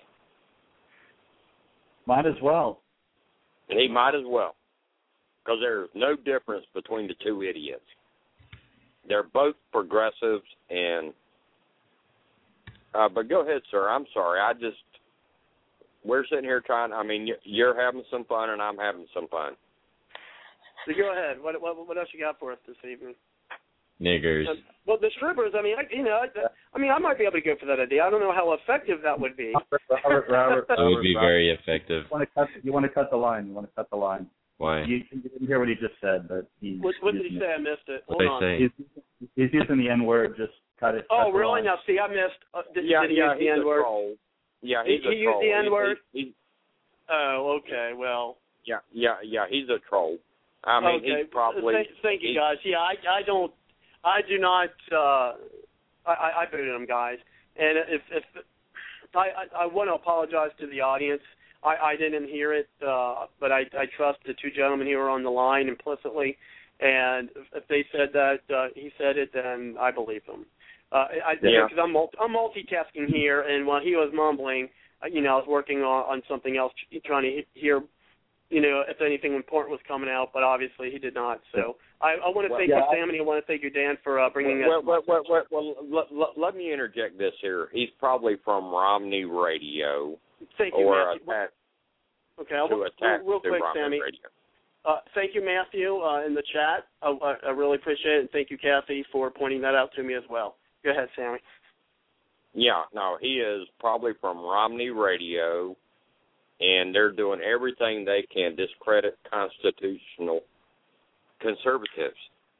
Might as well. He might as well, because there's no difference between the two idiots. They're both progressives, and but go ahead, sir. I'm sorry. We're sitting here you're having some fun, and I'm having some fun. So go ahead. What else you got for us this evening? Niggers. Well, the strippers. I might be able to go for that idea. I don't know how effective that would be. Robert, it would be very effective. You want to cut the line. Why? You didn't hear what he just said, but what did he say? I missed it. What did they say? He's using the N-word. Just cut it. Oh, really? Now, see, I missed. Did he use the N-word? Yeah, he's a troll. He used the N-word? Oh, okay. Well. Yeah, he's a troll. I mean, okay. He's probably. Thank you, guys. Yeah, I do not. I booted him, guys. And if I want to apologize to the audience. I didn't hear it, but I trust the two gentlemen who are on the line implicitly. And if they said that he said it, then I believe them. Because I'm multitasking here, and while he was mumbling, I was working on something else, trying to hear, if anything important was coming out, but obviously he did not. So I want to thank you, Sam, and I want to thank you, Dan, for bringing us. Well, let me interject this here. He's probably from Romney Radio. Thank you, or Matthew. Okay, real quick, Romney Sammy. Radio. Thank you, Matthew, in the chat. I really appreciate it, and thank you, Kathy, for pointing that out to me as well. Go ahead, Sammy. Yeah, no, he is probably from Romney Radio, and they're doing everything they can discredit constitutional conservatives,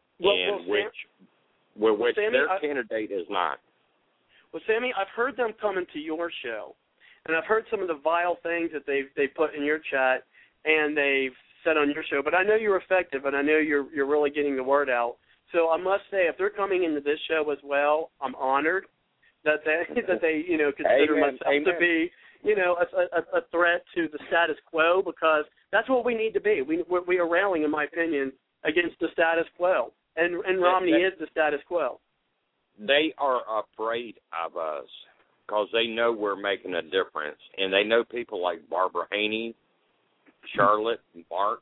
which Sammy, their candidate is not. Well, Sammy, I've heard them come into your show, and I've heard some of the vile things that they put in your chat and they've said on your show. But I know you're effective, and I know you're really getting the word out. So I must say, if they're coming into this show as well, I'm honored that they consider myself to be a threat to the status quo, because that's what we need to be. We are railing, in my opinion, against the status quo, and Romney is the status quo. They are afraid of us because they know we're making a difference, and they know people like Barbara Haney, Charlotte, Mark,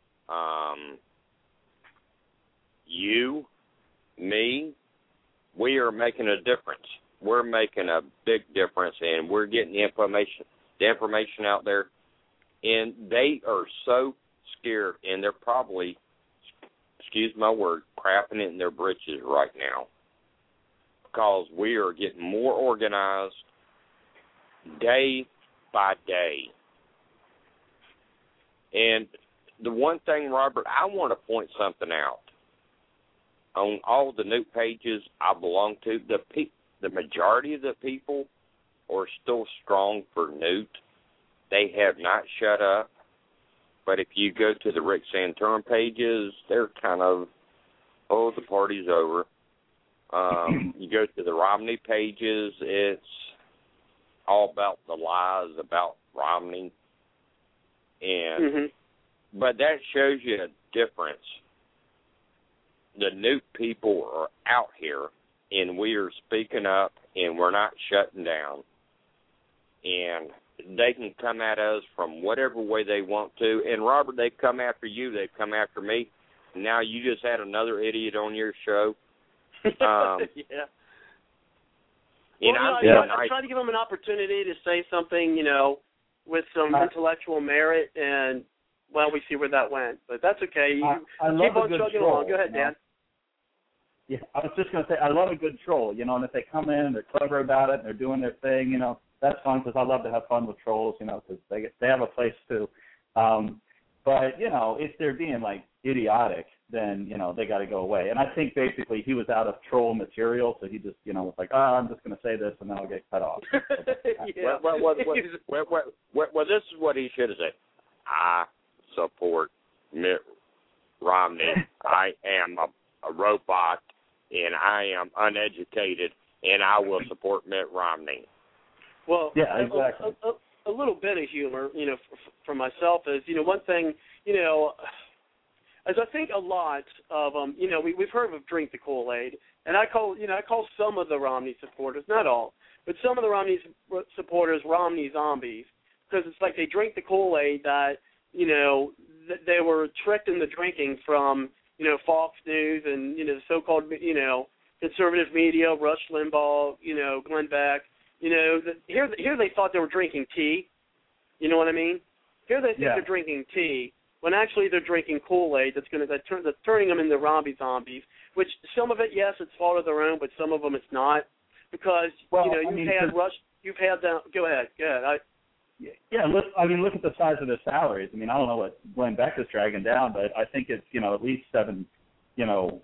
you, me. We are making a difference. We're making a big difference, and we're getting the information out there, and they are so scared, and they're probably, excuse my word, crapping it in their britches right now, because we are getting more organized day by day. And the one thing, Robert, I want to point something out. On all the Newt pages I belong to, the majority of the people are still strong for Newt. They have not shut up. But if you go to the Rick Santorum pages, they're kind of, the party's over. You go to the Romney pages, it's all about the lies about Romney. And but that shows you a difference. The Newt people are out here, and we are speaking up, and we're not shutting down. And they can come at us from whatever way they want to. And, Robert, they've come after you. They've come after me. Now you just had another idiot on your show. Yeah. I'm trying to give them an opportunity to say something, with some intellectual merit, and, we see where that went. But that's okay. I love keep on chugging along. Go ahead, Dan. Yeah, I was just going to say, I love a good troll, and if they come in and they're clever about it and they're doing their thing, that's fun, because I love to have fun with trolls, because they have a place too. But, if they're being, idiotic, then, they got to go away. And I think basically he was out of troll material, so he just, was like, I'm just going to say this and then I'll get cut off. Yeah. Well, this is what he should have said. I support Mitt Romney. I am a robot, and I am uneducated, and I will support Mitt Romney. Well, yeah, exactly. A little bit of humor, for myself is, one thing, as I think a lot of we've heard of drink the Kool-Aid, and I call some of the Romney supporters, not all, but some of the Romney supporters Romney zombies, because it's like they drink the Kool-Aid that they were tricked into drinking from Fox News and the so-called conservative media, Rush Limbaugh, Glenn Beck. Here they thought they were drinking tea. You know what I mean? Here they think they're drinking tea, when actually they're drinking Kool-Aid that's turning them into zombie zombies. Which some of it, yes, it's fault of their own, but some of them it's not, because you've had them. Go ahead. Look at the size of their salaries. I don't know what Glenn Beck is dragging down, but I think it's at least seven, not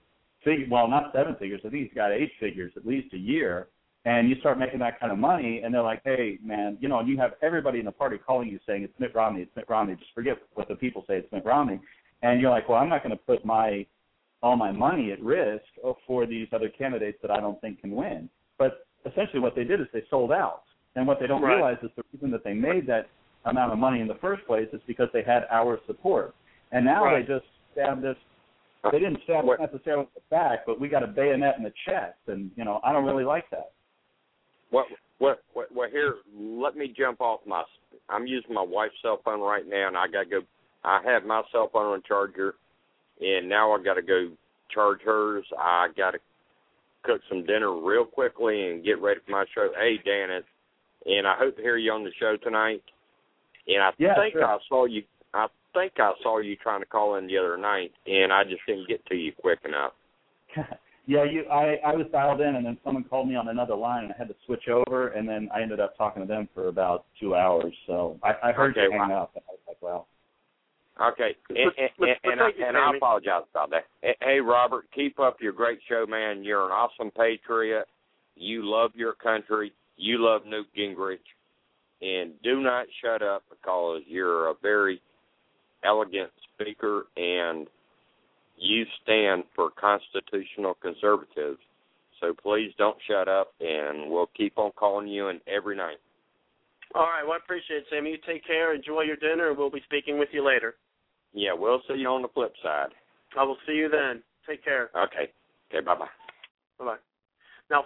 7 figures. I think he's got 8 figures at least a year. And you start making that kind of money, and they're like, hey, man, and you have everybody in the party calling you saying it's Mitt Romney, it's Mitt Romney. Just forget what the people say, it's Mitt Romney. And you're like, well, I'm not going to put all my money at risk for these other candidates that I don't think can win. But essentially what they did is they sold out. And what they don't realize is the reason that they made that amount of money in the first place is because they had our support. And now they just stabbed us. They didn't stab us necessarily in the back, but we got a bayonet in the chest. And, I don't really like that. Well, here, let me jump off I'm using my wife's cell phone right now, and I got to go. I have my cell phone on charger, and now I got to go charge hers. I got to cook some dinner real quickly and get ready for my show. Hey, Dan, and I hope to hear you on the show tonight. And I think I saw you. I think I saw you trying to call in the other night, and I just didn't get to you quick enough. Yeah, I was dialed in, and then someone called me on another line, and I had to switch over, and then I ended up talking to them for about 2 hours. So I heard you hang up, and I was like, well. Okay, and I apologize about that. Hey, Robert, keep up your great show, man. You're an awesome patriot. You love your country. You love Newt Gingrich. And do not shut up, because you're a very elegant speaker, and you stand for constitutional conservatives. So please don't shut up, and we'll keep on calling you in every night. All right, well, I appreciate it, Sammy. You take care, enjoy your dinner, and we'll be speaking with you later. Yeah, we'll see you on the flip side. I will see you then. Take care. Okay, bye-bye. Bye-bye. Now,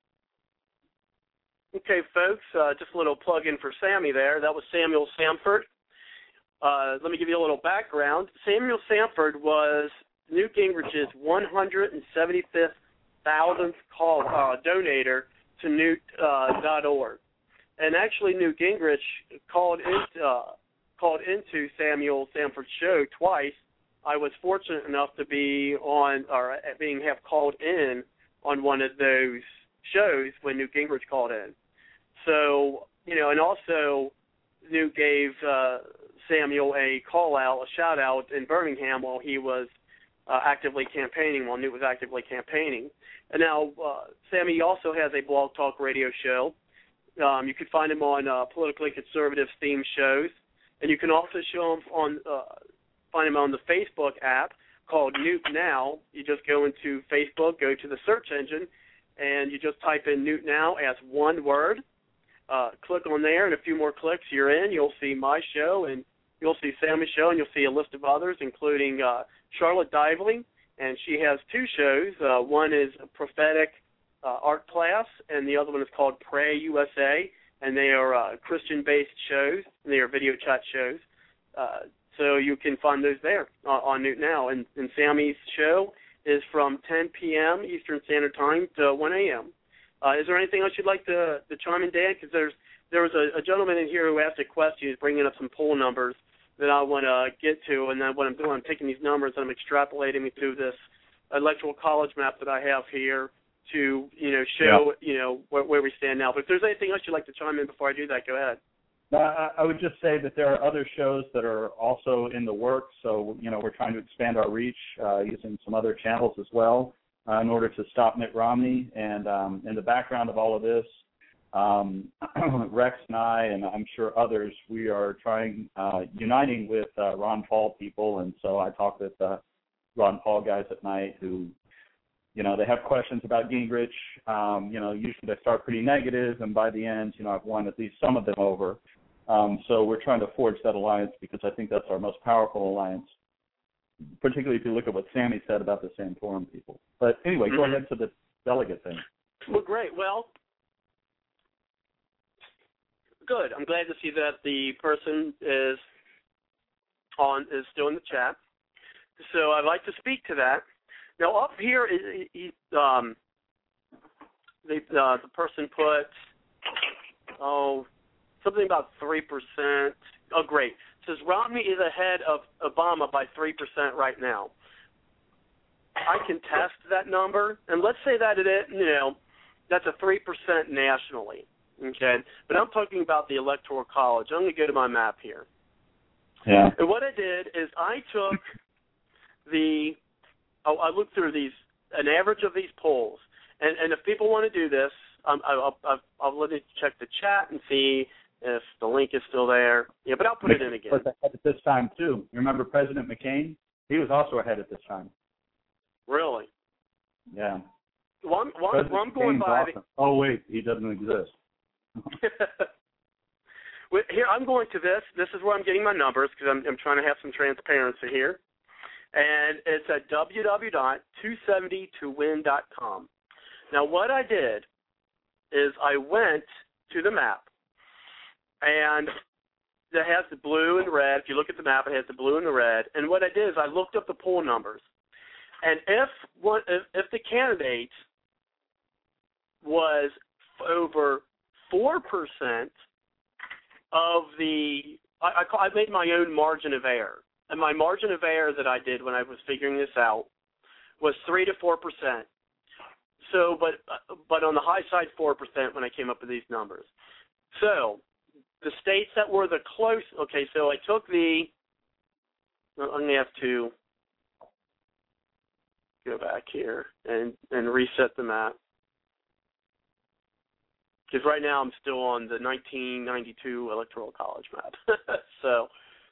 okay, folks, just a little plug-in for Sammy there. That was Samuel Samford. Let me give you a little background. Samuel Samford was Newt Gingrich's 175,000th donator to Newt.org. And actually, Newt Gingrich called into Samuel Samford's show twice. I was fortunate enough to be on, or have called in on one of those shows when Newt Gingrich called in. So, and also Newt gave Samuel a call-out, a shout-out in Birmingham while he was actively campaigning, while Newt was actively campaigning. And now Sammy also has a Blog Talk radio show. You can find him on politically conservative themed shows. And you can also find him on the Facebook app called Newt Now. You just go into Facebook, go to the search engine, and you just type in Newt Now as one word. Click on there, and a few more clicks, you're in. You'll see my show, and you'll see Sammy's show, and you'll see a list of others, including Charlotte Dively, and she has two shows. One is a prophetic art class, and the other one is called Pray USA, and they are Christian-based shows, and they are video chat shows. So you can find those there on Newt Now. And Sammy's show is from 10 p.m. Eastern Standard Time to 1 a.m. Is there anything else you'd like to chime in, Dan? Because there was a gentleman in here who asked a question. He's bringing up some poll numbers that I want to get to, and then what I'm doing, I'm taking these numbers and I'm extrapolating it through this electoral college map that I have here to show where we stand now. But if there's anything else you'd like to chime in before I do that, go ahead. I would just say that there are other shows that are also in the works. So we're trying to expand our reach using some other channels as well in order to stop Mitt Romney. And in the background of all of this, Rex and I, and I'm sure others, we are trying uniting with Ron Paul people. And so I talk with Ron Paul guys at night who, they have questions about Gingrich. Usually they start pretty negative, and by the end, I've won at least some of them over. So we're trying to forge that alliance because I think that's our most powerful alliance, particularly if you look at what Sammy said about the Santorum people. But anyway, go ahead to the delegate thing. Well, great. Well, good. I'm glad to see that the person is still in the chat. So I'd like to speak to that. Now, up here, the person put, something about 3%. Oh, great. It says Romney is ahead of Obama by 3% right now. I can test that number, and let's say that it is, that's a 3% nationally, okay? But I'm talking about the Electoral College. I'm going to go to my map here. Yeah. And what I did is I took I looked through an average of these polls, and if people want to do this, I'll let you check the chat and see if the link is still there. Yeah, but I'll put it in again. Was ahead at this time too. You remember President McCain? He was also ahead at this time. Really? Yeah. Well, I'm going by. Awesome. Oh wait, he doesn't exist. Here, I'm going to this. This is where I'm getting my numbers because I'm trying to have some transparency here. And it's at www.270towin.com. Now, what I did is I went to the map, and it has the blue and red. If you look at the map, it has the blue and the red. And what I did is I looked up the poll numbers. And if the candidate was over 4% of the I made my own margin of error. And my margin of error that I did when I was figuring this out was 3 to 4%. So, but on the high side, 4% when I came up with these numbers. So, the states that were the close. Okay, so I took I'm going to have to go back here and reset the map. Because right now I'm still on the 1992 Electoral College map. So.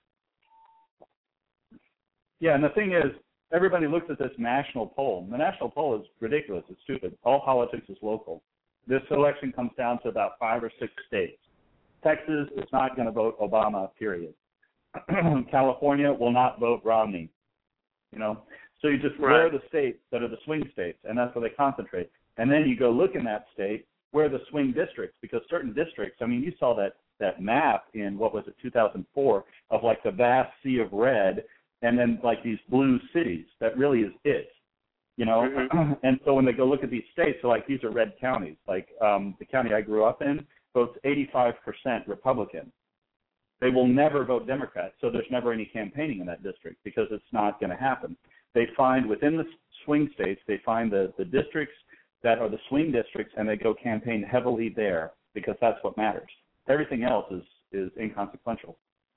Yeah, and the thing is, everybody looks at this national poll. The national poll is ridiculous. It's stupid. All politics is local. This election comes down to about 5 or 6 states. Texas is not going to vote Obama, period. California will not vote Romney. So you just where are the states that are the swing states, and that's where they concentrate. And then you go look in that state where are the swing districts, because certain districts, I mean, you saw that map in, 2004, of like the vast sea of red, and then like these blue cities. That really is it, Mm-hmm. And so when they go look at these states, so like these are red counties. Like the county I grew up in votes 85% Republican. They will never vote Democrat, so there's never any campaigning in that district because it's not going to happen. They find within the swing states, they find the districts that are the swing districts, and they go campaign heavily there because that's what matters. Everything else is inconsequential.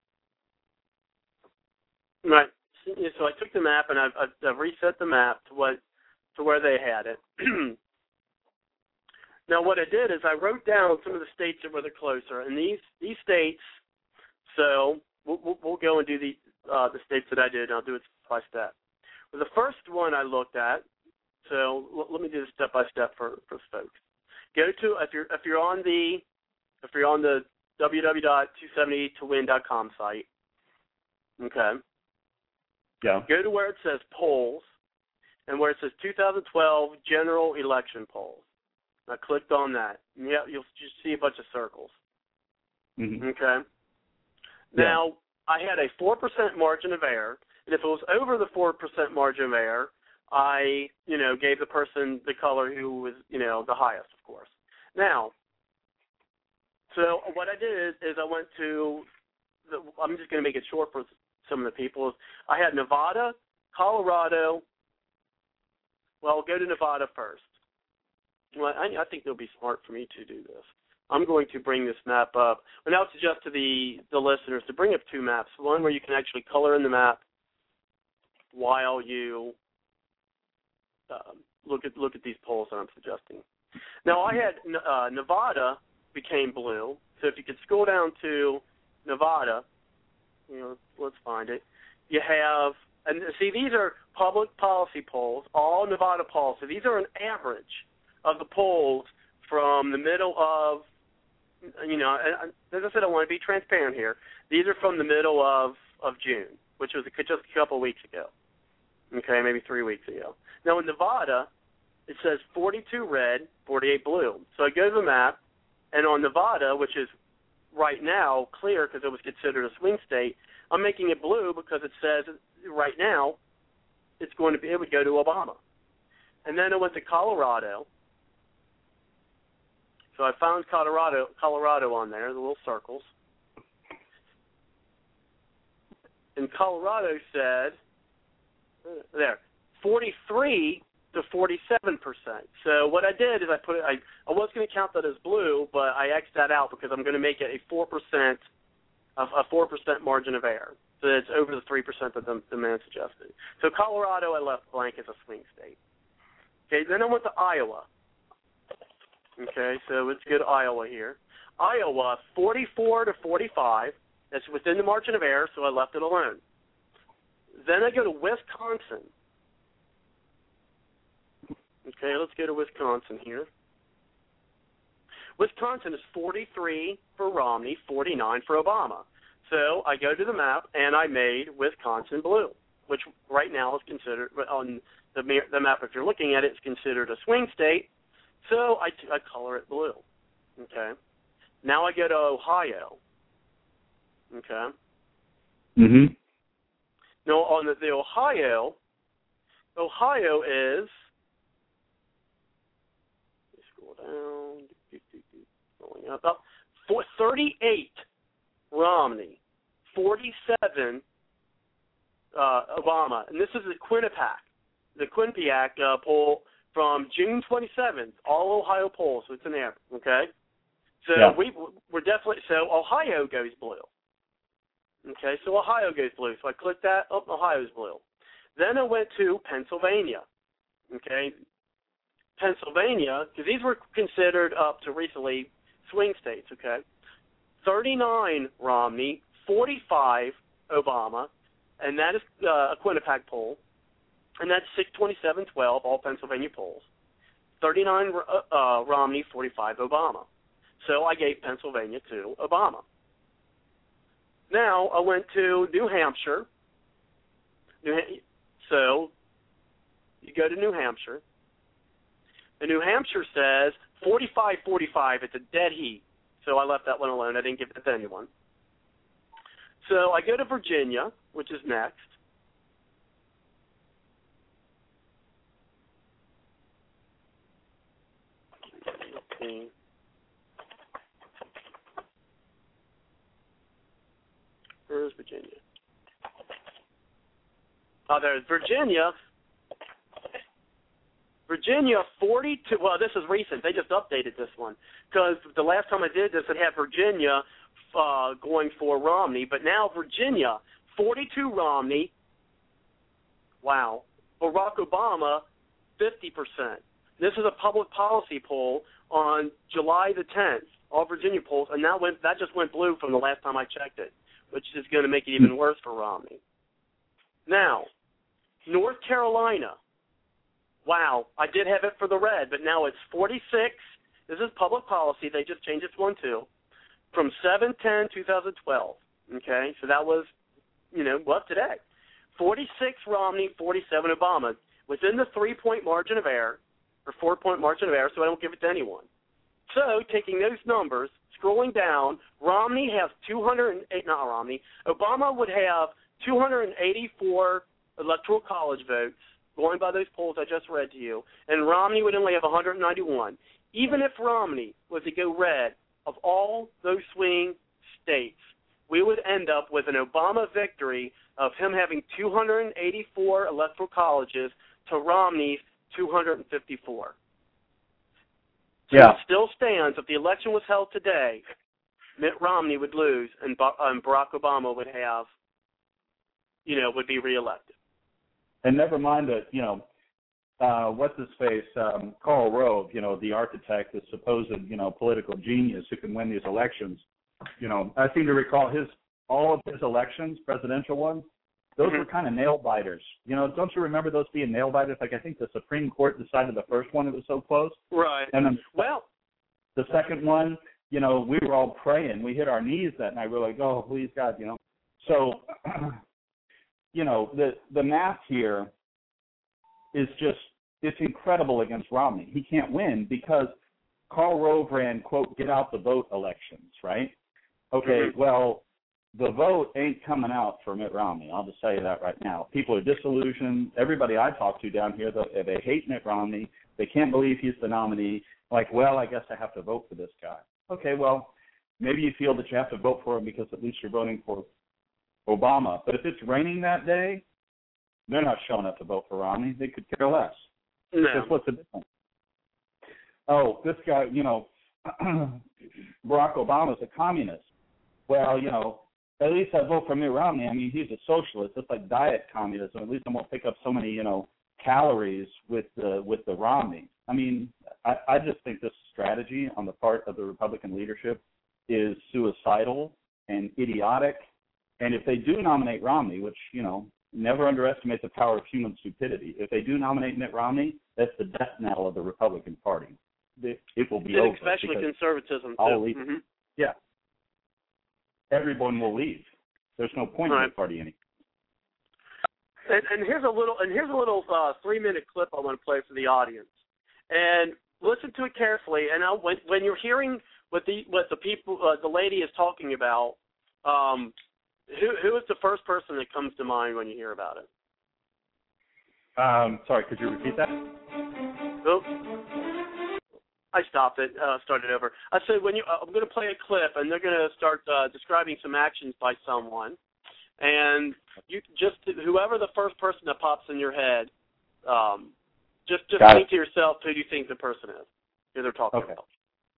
Right. So I took the map and I've reset the map to where they had it. Now what I did is I wrote down some of the states that were the closer, and these states. So we'll go and do the states that I did, and I'll do it step by step. Well, the first one I looked at. So let me do this step by step for folks. Go to if you're on the www.270towin.com site. Okay. Yeah. Go to where it says polls, and where it says 2012 general election polls. I clicked on that. And you'll just see a bunch of circles. Mm-hmm. Okay. Now I had a 4% margin of error, and if it was over the 4% margin of error, I, gave the person the color who was, the highest, of course. Now, so what I did is I went to, I'm just going to make it short for some of the people. I had Nevada, Colorado. Well, I'll go to Nevada first. Well, I think it'll be smart for me to do this. I'm going to bring this map up. And now it's suggest to the listeners to bring up 2 maps, one where you can actually color in the map while you look at these polls that I'm suggesting. Now, I had Nevada became blue. So if you could scroll down to Nevada, let's find it. You have, and see, these are public policy polls, all Nevada polls. So these are an average of the polls from the middle of, as I said, I want to be transparent here. These are from the middle of June, which was just a couple of weeks ago. Okay, maybe 3 weeks ago. Now in Nevada, it says 42 red, 48 blue. So I go to the map, and on Nevada, which is right now clear because it was considered a swing state, I'm making it blue because it says right now it would go to Obama. And then I went to Colorado. So I found Colorado on there, the little circles. And Colorado said, 43 to 47%. So what I did is I was going to count that as blue, but I X'd that out because I'm going to make it a 4% margin of error. So it's over the 3% that the man suggested. So Colorado I left blank as a swing state. Okay, then I went to Iowa. Okay, so let's go to Iowa here. Iowa, 44 to 45. That's within the margin of error, so I left it alone. Then I go to Wisconsin. Okay, let's go to Wisconsin here. Wisconsin is 43 for Romney, 49 for Obama. So I go to the map, and I made Wisconsin blue, which right now is considered, on the map if you're looking at it, it's considered a swing state. So I color it blue. Okay. Now I go to Ohio. Okay. Mm-hmm. Now on the Ohio is, scroll down, going up, 38 Romney, 47 Obama. And this is the Quinnipiac poll from June 27th, all Ohio polls. So it's in there, okay? So we're definitely, so Ohio goes blue. Okay, so Ohio goes blue. So I clicked that, Ohio's blue. Then I went to Pennsylvania. Okay, Pennsylvania, because these were considered up to recently swing states, okay? 39 Romney, 45 Obama, and that is a Quinnipiac poll, and that's 627-12, all Pennsylvania polls. 39 Romney, 45 Obama. So I gave Pennsylvania to Obama. Now I went to New Hampshire. So you go to New Hampshire. And New Hampshire says 45-45. It's a dead heat. So I left that one alone. I didn't give it to anyone. So I go to Virginia, which is next. Okay. Where's Virginia? Oh, there's Virginia. Virginia, 42. Well, this is recent. They just updated this one because the last time I did this, it had Virginia going for Romney, but now Virginia, 42 Romney. Wow. Barack Obama, 50%. This is a public policy poll on July the 10th. All Virginia polls, and that just went blue from the last time I checked it, which is going to make it even worse for Romney. Now, North Carolina. Wow, I did have it for the red, but now it's 46. This is public policy. They just changed it to 1-2 from 7/10/2012. Okay, so that was, today. 46 Romney, 47 Obama, within the 3-point margin of error, or 4-point margin of error, so I don't give it to anyone. So, taking those numbers, scrolling down, Romney has 208, not Romney, Obama would have 284 electoral college votes, going by those polls I just read to you, and Romney would only have 191. Even if Romney was to go red of all those swing states, we would end up with an Obama victory of him having 284 electoral colleges to Romney's 254. So it still stands, if the election was held today, Mitt Romney would lose and Barack Obama would have, would be reelected. And never mind that, what's his face, Karl Rove, the architect, the supposed, political genius who can win these elections. I seem to recall all of his elections, presidential ones, those were kind of nail biters. Don't you remember those being nail biters? Like I think the Supreme Court decided the first one, it was so close. Right. And then the second one, we were all praying. We hit our knees that night. We were like, oh, please God, So, the math here is just, it's incredible against Romney. He can't win because Karl Rove ran, quote, get out the vote elections, right? Okay, well, the vote ain't coming out for Mitt Romney. I'll just tell you that right now. People are disillusioned. Everybody I talk to down here, they hate Mitt Romney. They can't believe he's the nominee. Like, well, I guess I have to vote for this guy. Okay, well, maybe you feel that you have to vote for him because at least you're voting for Obama. But if it's raining that day, they're not showing up to vote for Romney. They could care less. No. Because what's the difference? Oh, this guy, Barack Obama's a communist. Well, at least I vote for Mitt Romney. I mean, he's a socialist. It's like diet communism. At least I won't pick up so many, calories with the Romney. I mean, I just think this strategy on the part of the Republican leadership is suicidal and idiotic. And if they do nominate Romney, which, never underestimate the power of human stupidity. If they do nominate Mitt Romney, that's the death knell of the Republican Party. It will be over. Especially conservatism, too. I'll leave. Yeah. Everyone will leave. There's no point in the party anymore. And here's a little 3-minute clip I want to play for the audience, and listen to it carefully. And when you're hearing what the lady is talking about, who is the first person that comes to mind when you hear about it? Sorry, could you repeat that? Oh. I stopped it, started over. I said I'm going to play a clip, and they're going to start describing some actions by someone, and you just whoever the first person that pops in your head, just think to yourself, who do you think the person is who they're talking about?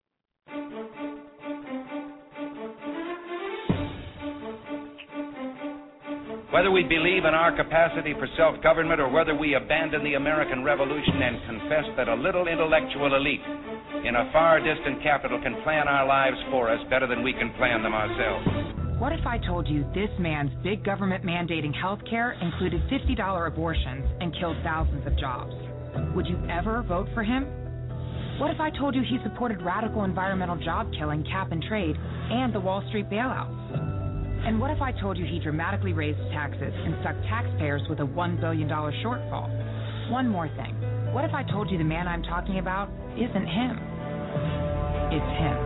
Whether we believe in our capacity for self-government or whether we abandon the American Revolution and confess that a little intellectual elite in a far distant capital can plan our lives for us better than we can plan them ourselves. What if I told you this man's big government mandating health care included $50 abortions and killed thousands of jobs? Would you ever vote for him? What if I told you he supported radical environmental job killing, cap and trade, and the Wall Street bailouts? And what if I told you he dramatically raised taxes and stuck taxpayers with a $1 billion shortfall? One more thing. What if I told you the man I'm talking about isn't him? It's him.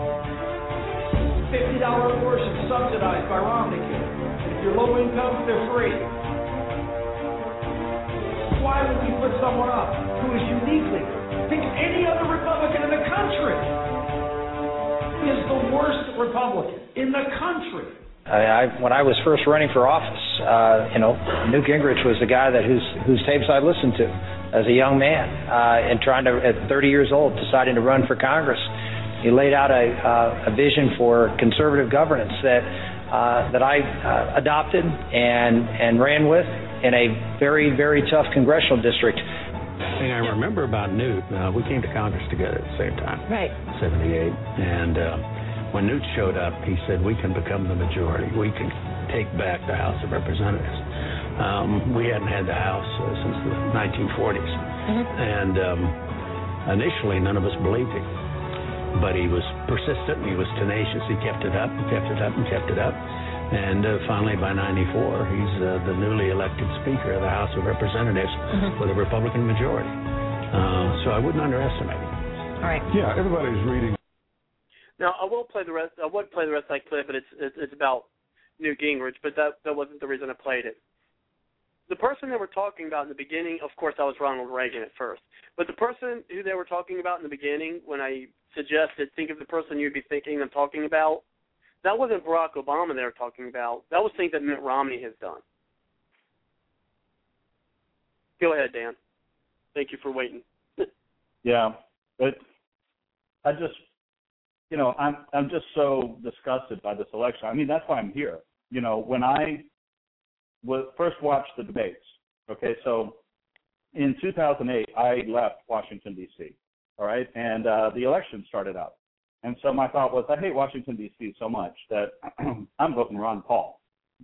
$50 abortion subsidized by Romney. If you're low income, they're free. Why would we put someone up who is uniquely, pick any other Republican in the country, is the worst Republican in the country? When I was first running for office, Newt Gingrich was the guy whose tapes I listened to as a young man, and trying to, at 30 years old, deciding to run for Congress. He laid out a vision for conservative governance that I adopted and ran with in a very, very tough congressional district. The thing I remember about Newt, we came to Congress together at the same time, right? 78, and. When Newt showed up, he said, we can become the majority. We can take back the House of Representatives. We hadn't had the House since the 1940s. And initially, none of us believed him. But he was persistent, he was tenacious. He kept it up and kept it up and kept it up. And finally, by 94, he's the newly elected Speaker of the House of Representatives with a Republican majority. So I wouldn't underestimate him. All right. Yeah, everybody's reading. Now, I would play the rest of that clip, but it's about Newt Gingrich, but that wasn't the reason I played it. The person they were talking about in the beginning, of course, that was Ronald Reagan at first. But the person who they were talking about in the beginning, when I suggested think of the person you'd be thinking of talking about, that wasn't Barack Obama they were talking about. That was things that Mitt Romney has done. Go ahead, Dan. Thank you for waiting. Yeah, but I just... I'm just so disgusted by this election. I mean, that's why I'm here. When I first watched the debates, okay, so in 2008, I left Washington, D.C., all right, and the election started out. And so my thought was, I hate Washington, D.C. so much that I'm voting Ron Paul,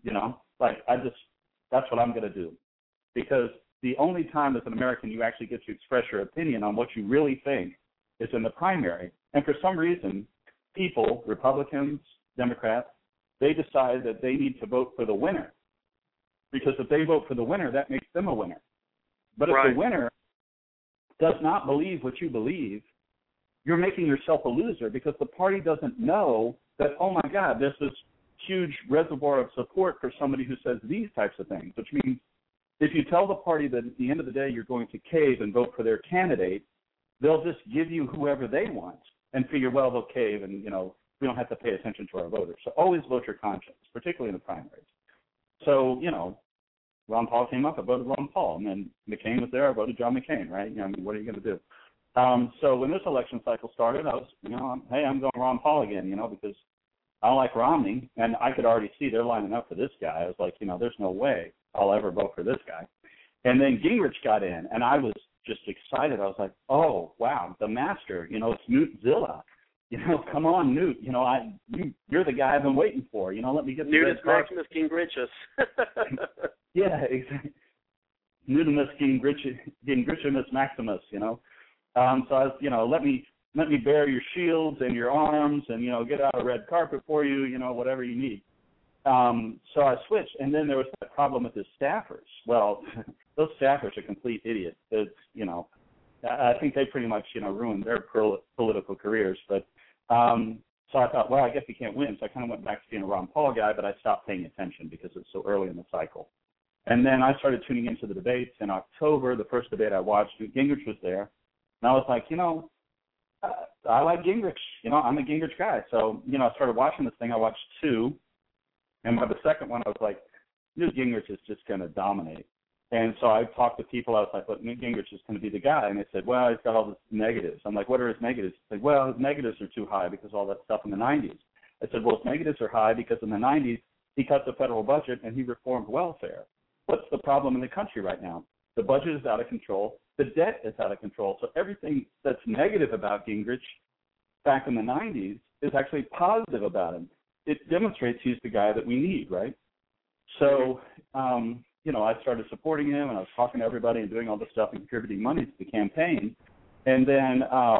that's what I'm going to do. Because the only time as an American you actually get to express your opinion on what you really think is in the primary. And for some reason, people, Republicans, Democrats, they decide that they need to vote for the winner. Because if they vote for the winner, that makes them a winner. But if the winner does not believe what you believe, you're making yourself a loser because the party doesn't know that, oh, my God, there's this huge reservoir of support for somebody who says these types of things, which means if you tell the party that at the end of the day you're going to cave and vote for their candidate, they'll just give you whoever they want and figure, well, they'll cave and, we don't have to pay attention to our voters. So always vote your conscience, particularly in the primaries. So, Ron Paul came up, I voted Ron Paul. And then McCain was there, I voted John McCain, right? What are you going to do? So when this election cycle started, I was, I'm going Ron Paul again, because I don't like Romney. And I could already see they're lining up for this guy. I was like, there's no way I'll ever vote for this guy. And then Gingrich got in, and I was just excited. I was like, oh, wow, the master, it's Newtzilla. Come on, Newt. You're the guy I've been waiting for. Let me get the Newtus Maximus Gingrichus. Yeah, exactly. Newtimus Gingrichimus Maximus, So I was, let me bear your shields and your arms and, get out a red carpet for you, whatever you need. So I switched, and then there was that problem with his staffers. Well, those staffers are complete idiots. It's, I think they pretty much, ruined their political careers. But so I thought, well, I guess he can't win. So I kind of went back to being a Ron Paul guy, but I stopped paying attention because it's so early in the cycle. And then I started tuning into the debates. In October, the first debate I watched, Gingrich was there. And I was like, I like Gingrich. I'm a Gingrich guy. So, I started watching this thing. I watched 2. And by the second one, I was like, Newt Gingrich is just going to dominate. And so I talked to people. I was like, look, Newt Gingrich is going to be the guy. And they said, well, he's got all these negatives. I'm like, what are his negatives? They said, well, his negatives are too high because of all that stuff in the 90s. I said, well, his negatives are high because in the 90s, he cut the federal budget and he reformed welfare. What's the problem in the country right now? The budget is out of control. The debt is out of control. So everything that's negative about Gingrich back in the 90s is actually positive about him. It demonstrates he's the guy that we need, right? So, I started supporting him, and I was talking to everybody and doing all this stuff and contributing money to the campaign. And then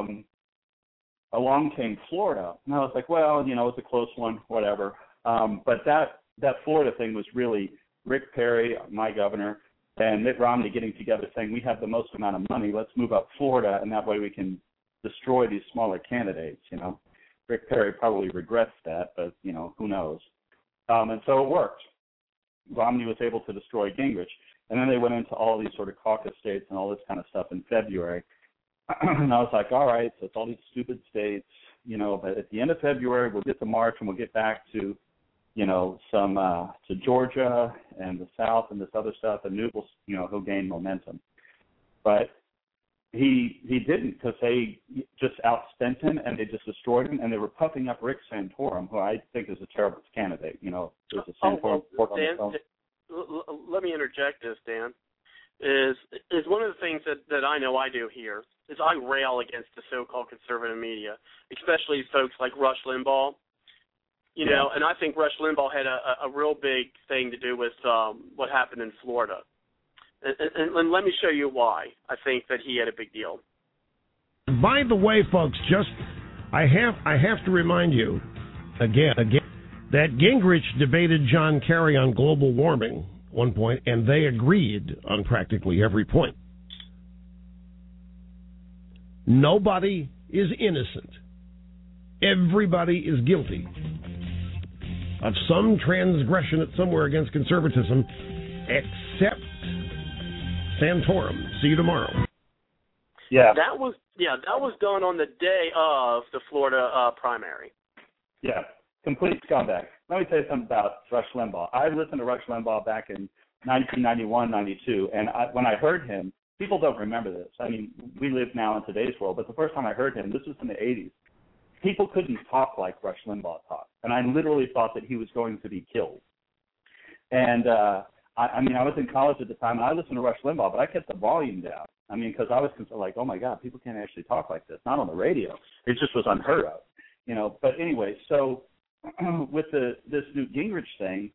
along came Florida, and I was like, well, it's a close one, whatever. But that Florida thing was really Rick Perry, my governor, and Mitt Romney getting together saying we have the most amount of money, let's move up Florida, and that way we can destroy these smaller candidates, Rick Perry probably regrets that, but, who knows. And so it worked. Romney was able to destroy Gingrich. And then they went into all these sort of caucus states and all this kind of stuff in February. And I was like, all right, so it's all these stupid states, but at the end of February, we'll get to March and we'll get back to, some to Georgia and the South and this other stuff, and Newt will, he'll gain momentum. But he didn't, because they just outspent him and they just destroyed him, and they were puffing up Rick Santorum, who I think is a terrible candidate. There's a Santorum report on the phone. Let me interject this, Dan. Is one of the things that I know I do here is I rail against the so-called conservative media, especially folks like Rush Limbaugh. And I think Rush Limbaugh had a real big thing to do with what happened in Florida. And let me show you why I think that he had a big deal. By the way, folks, I have to remind you again that Gingrich debated John Kerry on global warming at one point, and they agreed on practically every point. Nobody is innocent. Everybody is guilty of some transgression at somewhere against conservatism, except Santorum. See you tomorrow. Yeah. That was done on the day of the Florida primary. Yeah, complete scumbag. Let me tell you something about Rush Limbaugh. I listened to Rush Limbaugh back in 1991, 92, and when I heard him, people don't remember this. I mean, we live now in today's world, but the first time I heard him, this was in the 80s, people couldn't talk like Rush Limbaugh talked, and I literally thought that he was going to be killed. And I was in college at the time, and I listened to Rush Limbaugh, but I kept the volume down. Because I was like, oh, my God, people can't actually talk like this, not on the radio. It just was unheard of, But anyway, so with this Newt Gingrich thing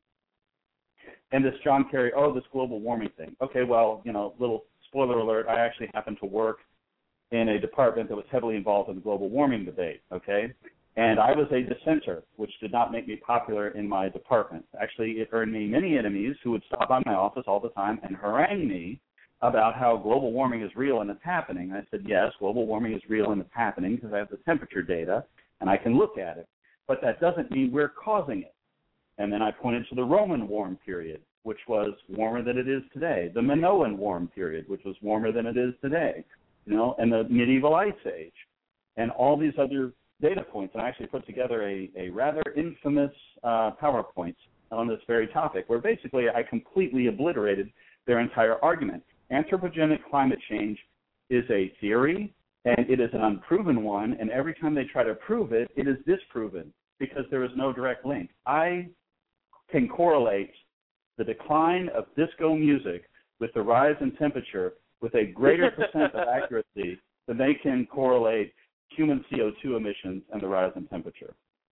and this John Kerry, this global warming thing. Okay, well, little spoiler alert, I actually happened to work in a department that was heavily involved in the global warming debate, okay? And I was a dissenter, which did not make me popular in my department. Actually, it earned me many enemies who would stop by my office all the time and harangue me about how global warming is real and it's happening. I said, yes, global warming is real and it's happening because I have the temperature data and I can look at it. But that doesn't mean we're causing it. And then I pointed to the Roman warm period, which was warmer than it is today, the Minoan warm period, which was warmer than it is today, and the medieval ice age, and all these other data points. And I actually put together a rather infamous PowerPoint on this very topic, where basically I completely obliterated their entire argument. Anthropogenic climate change is a theory, and it is an unproven one, and every time they try to prove it, it is disproven because there is no direct link. I can correlate the decline of disco music with the rise in temperature with a greater percent of accuracy than they can correlate human CO2 emissions and the rise in temperature.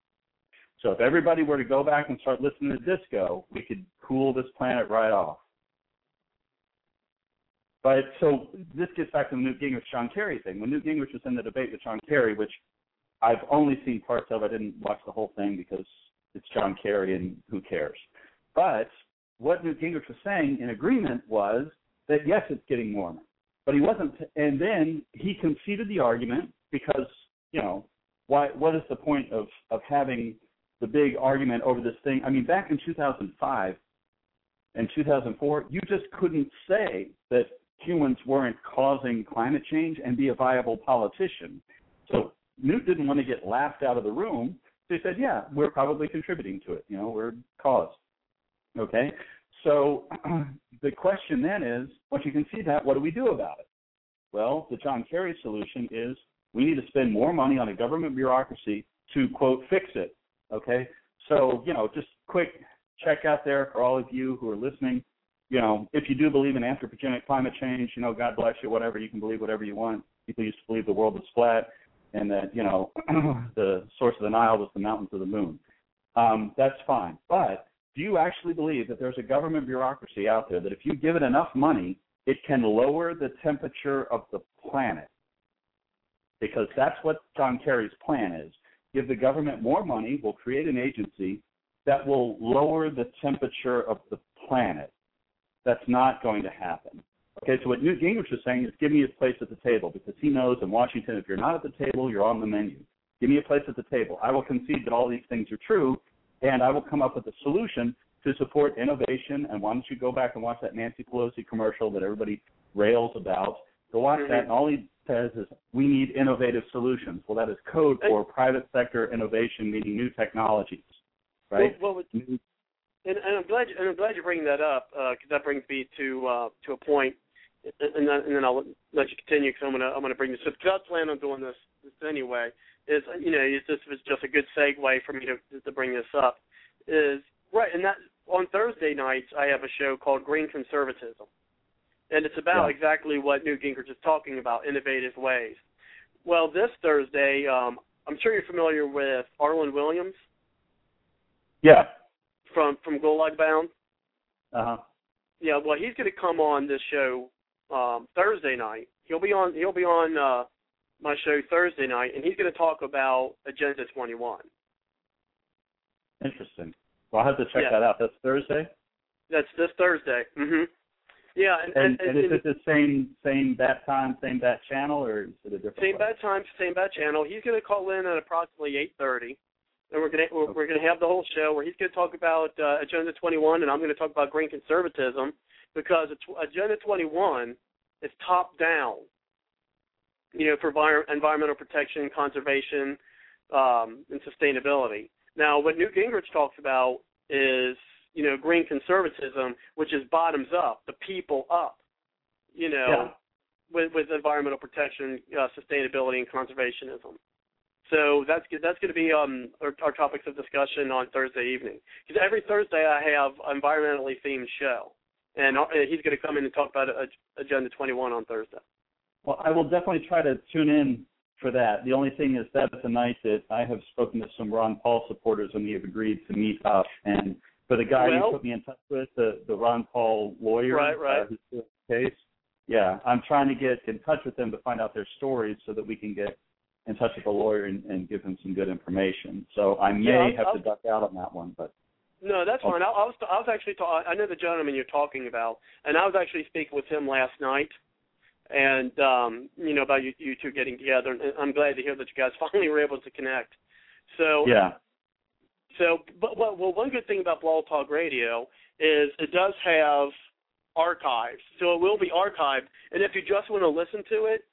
So if everybody were to go back and start listening to disco, we could cool this planet right off. But so this gets back to the Newt Gingrich-John Kerry thing. When Newt Gingrich was in the debate with John Kerry, which I've only seen parts of, I didn't watch the whole thing because it's John Kerry and who cares. But what Newt Gingrich was saying in agreement was that, yes, it's getting warmer. But he wasn't, and then he conceded the argument because, what is the point of having the big argument over this thing? I mean, back in 2005 and 2004, you just couldn't say that humans weren't causing climate change and be a viable politician. So Newt didn't want to get laughed out of the room, so he said, yeah, we're probably contributing to it. We're cause. Okay? So the question then is, once you can see that, what do we do about it? Well, the John Kerry solution is we need to spend more money on a government bureaucracy to, quote, fix it. Okay? So, just quick check out there for all of you who are listening. If you do believe in anthropogenic climate change, God bless you, whatever, you can believe whatever you want. People used to believe the world was flat and that, the source of the Nile was the mountains of the moon. That's fine. But do you actually believe that there's a government bureaucracy out there that if you give it enough money, it can lower the temperature of the planet? Because that's what John Kerry's plan is. Give the government more money, we'll create an agency that will lower the temperature of the planet. That's not going to happen. Okay, so what Newt Gingrich is saying is give me a place at the table, because he knows in Washington, if you're not at the table, you're on the menu. Give me a place at the table. I will concede that all these things are true, and I will come up with a solution to support innovation. And why don't you go back and watch that Nancy Pelosi commercial that everybody rails about? Go watch that, and all he says is we need innovative solutions. Well, that is code for private sector innovation, meaning new technologies, right? Well, and I'm glad you're bringing that up, because that brings me to a point, and then I'll let you continue, because I'm gonna bring this up, because I plan on doing this anyway. This was just a good segue for me to bring this up. Is right, and that on Thursday nights I have a show called Green Conservatism, and it's about exactly what Newt Gingrich is talking about, innovative ways. Well, this Thursday, I'm sure you're familiar with Arlen Williams. Yeah. From Gulag Bound. Uh-huh. Yeah, well, he's going to come on this show Thursday night. He'll be on my show Thursday night, and he's going to talk about Agenda 21. Interesting. Well, I'll have to check that out. That's Thursday? That's this Thursday. Mm-hmm. Yeah. And is it the same bat time, same bat channel, or is it a different Same bat time, same bat channel. He's going to call in at approximately 8:30. And we're going to have the whole show where he's going to talk about Agenda 21, and I'm going to talk about green conservatism, because Agenda 21 is top down, for environmental protection, conservation, and sustainability. Now, what Newt Gingrich talks about is, green conservatism, which is bottoms up, the people up, with environmental protection, sustainability, and conservationism. So that's going to be our topics of discussion on Thursday evening. Because every Thursday I have an environmentally themed show, and he's going to come in and talk about Agenda 21 on Thursday. Well, I will definitely try to tune in for that. The only thing is that's the night that I have spoken to some Ron Paul supporters, and we have agreed to meet up. And for the guy you put me in touch with, the Ron Paul lawyer, right. Who's doing the case, I'm trying to get in touch with them to find out their stories so that we can get in touch with the lawyer and give him some good information. So I may have to duck out on that one, but no, that's fine. I was actually I know the gentleman you're talking about, and I was actually speaking with him last night, and about you two getting together. And I'm glad to hear that you guys finally were able to connect. So but one good thing about Blog Talk Radio is it does have archives, so it will be archived. And if you just want to listen to it,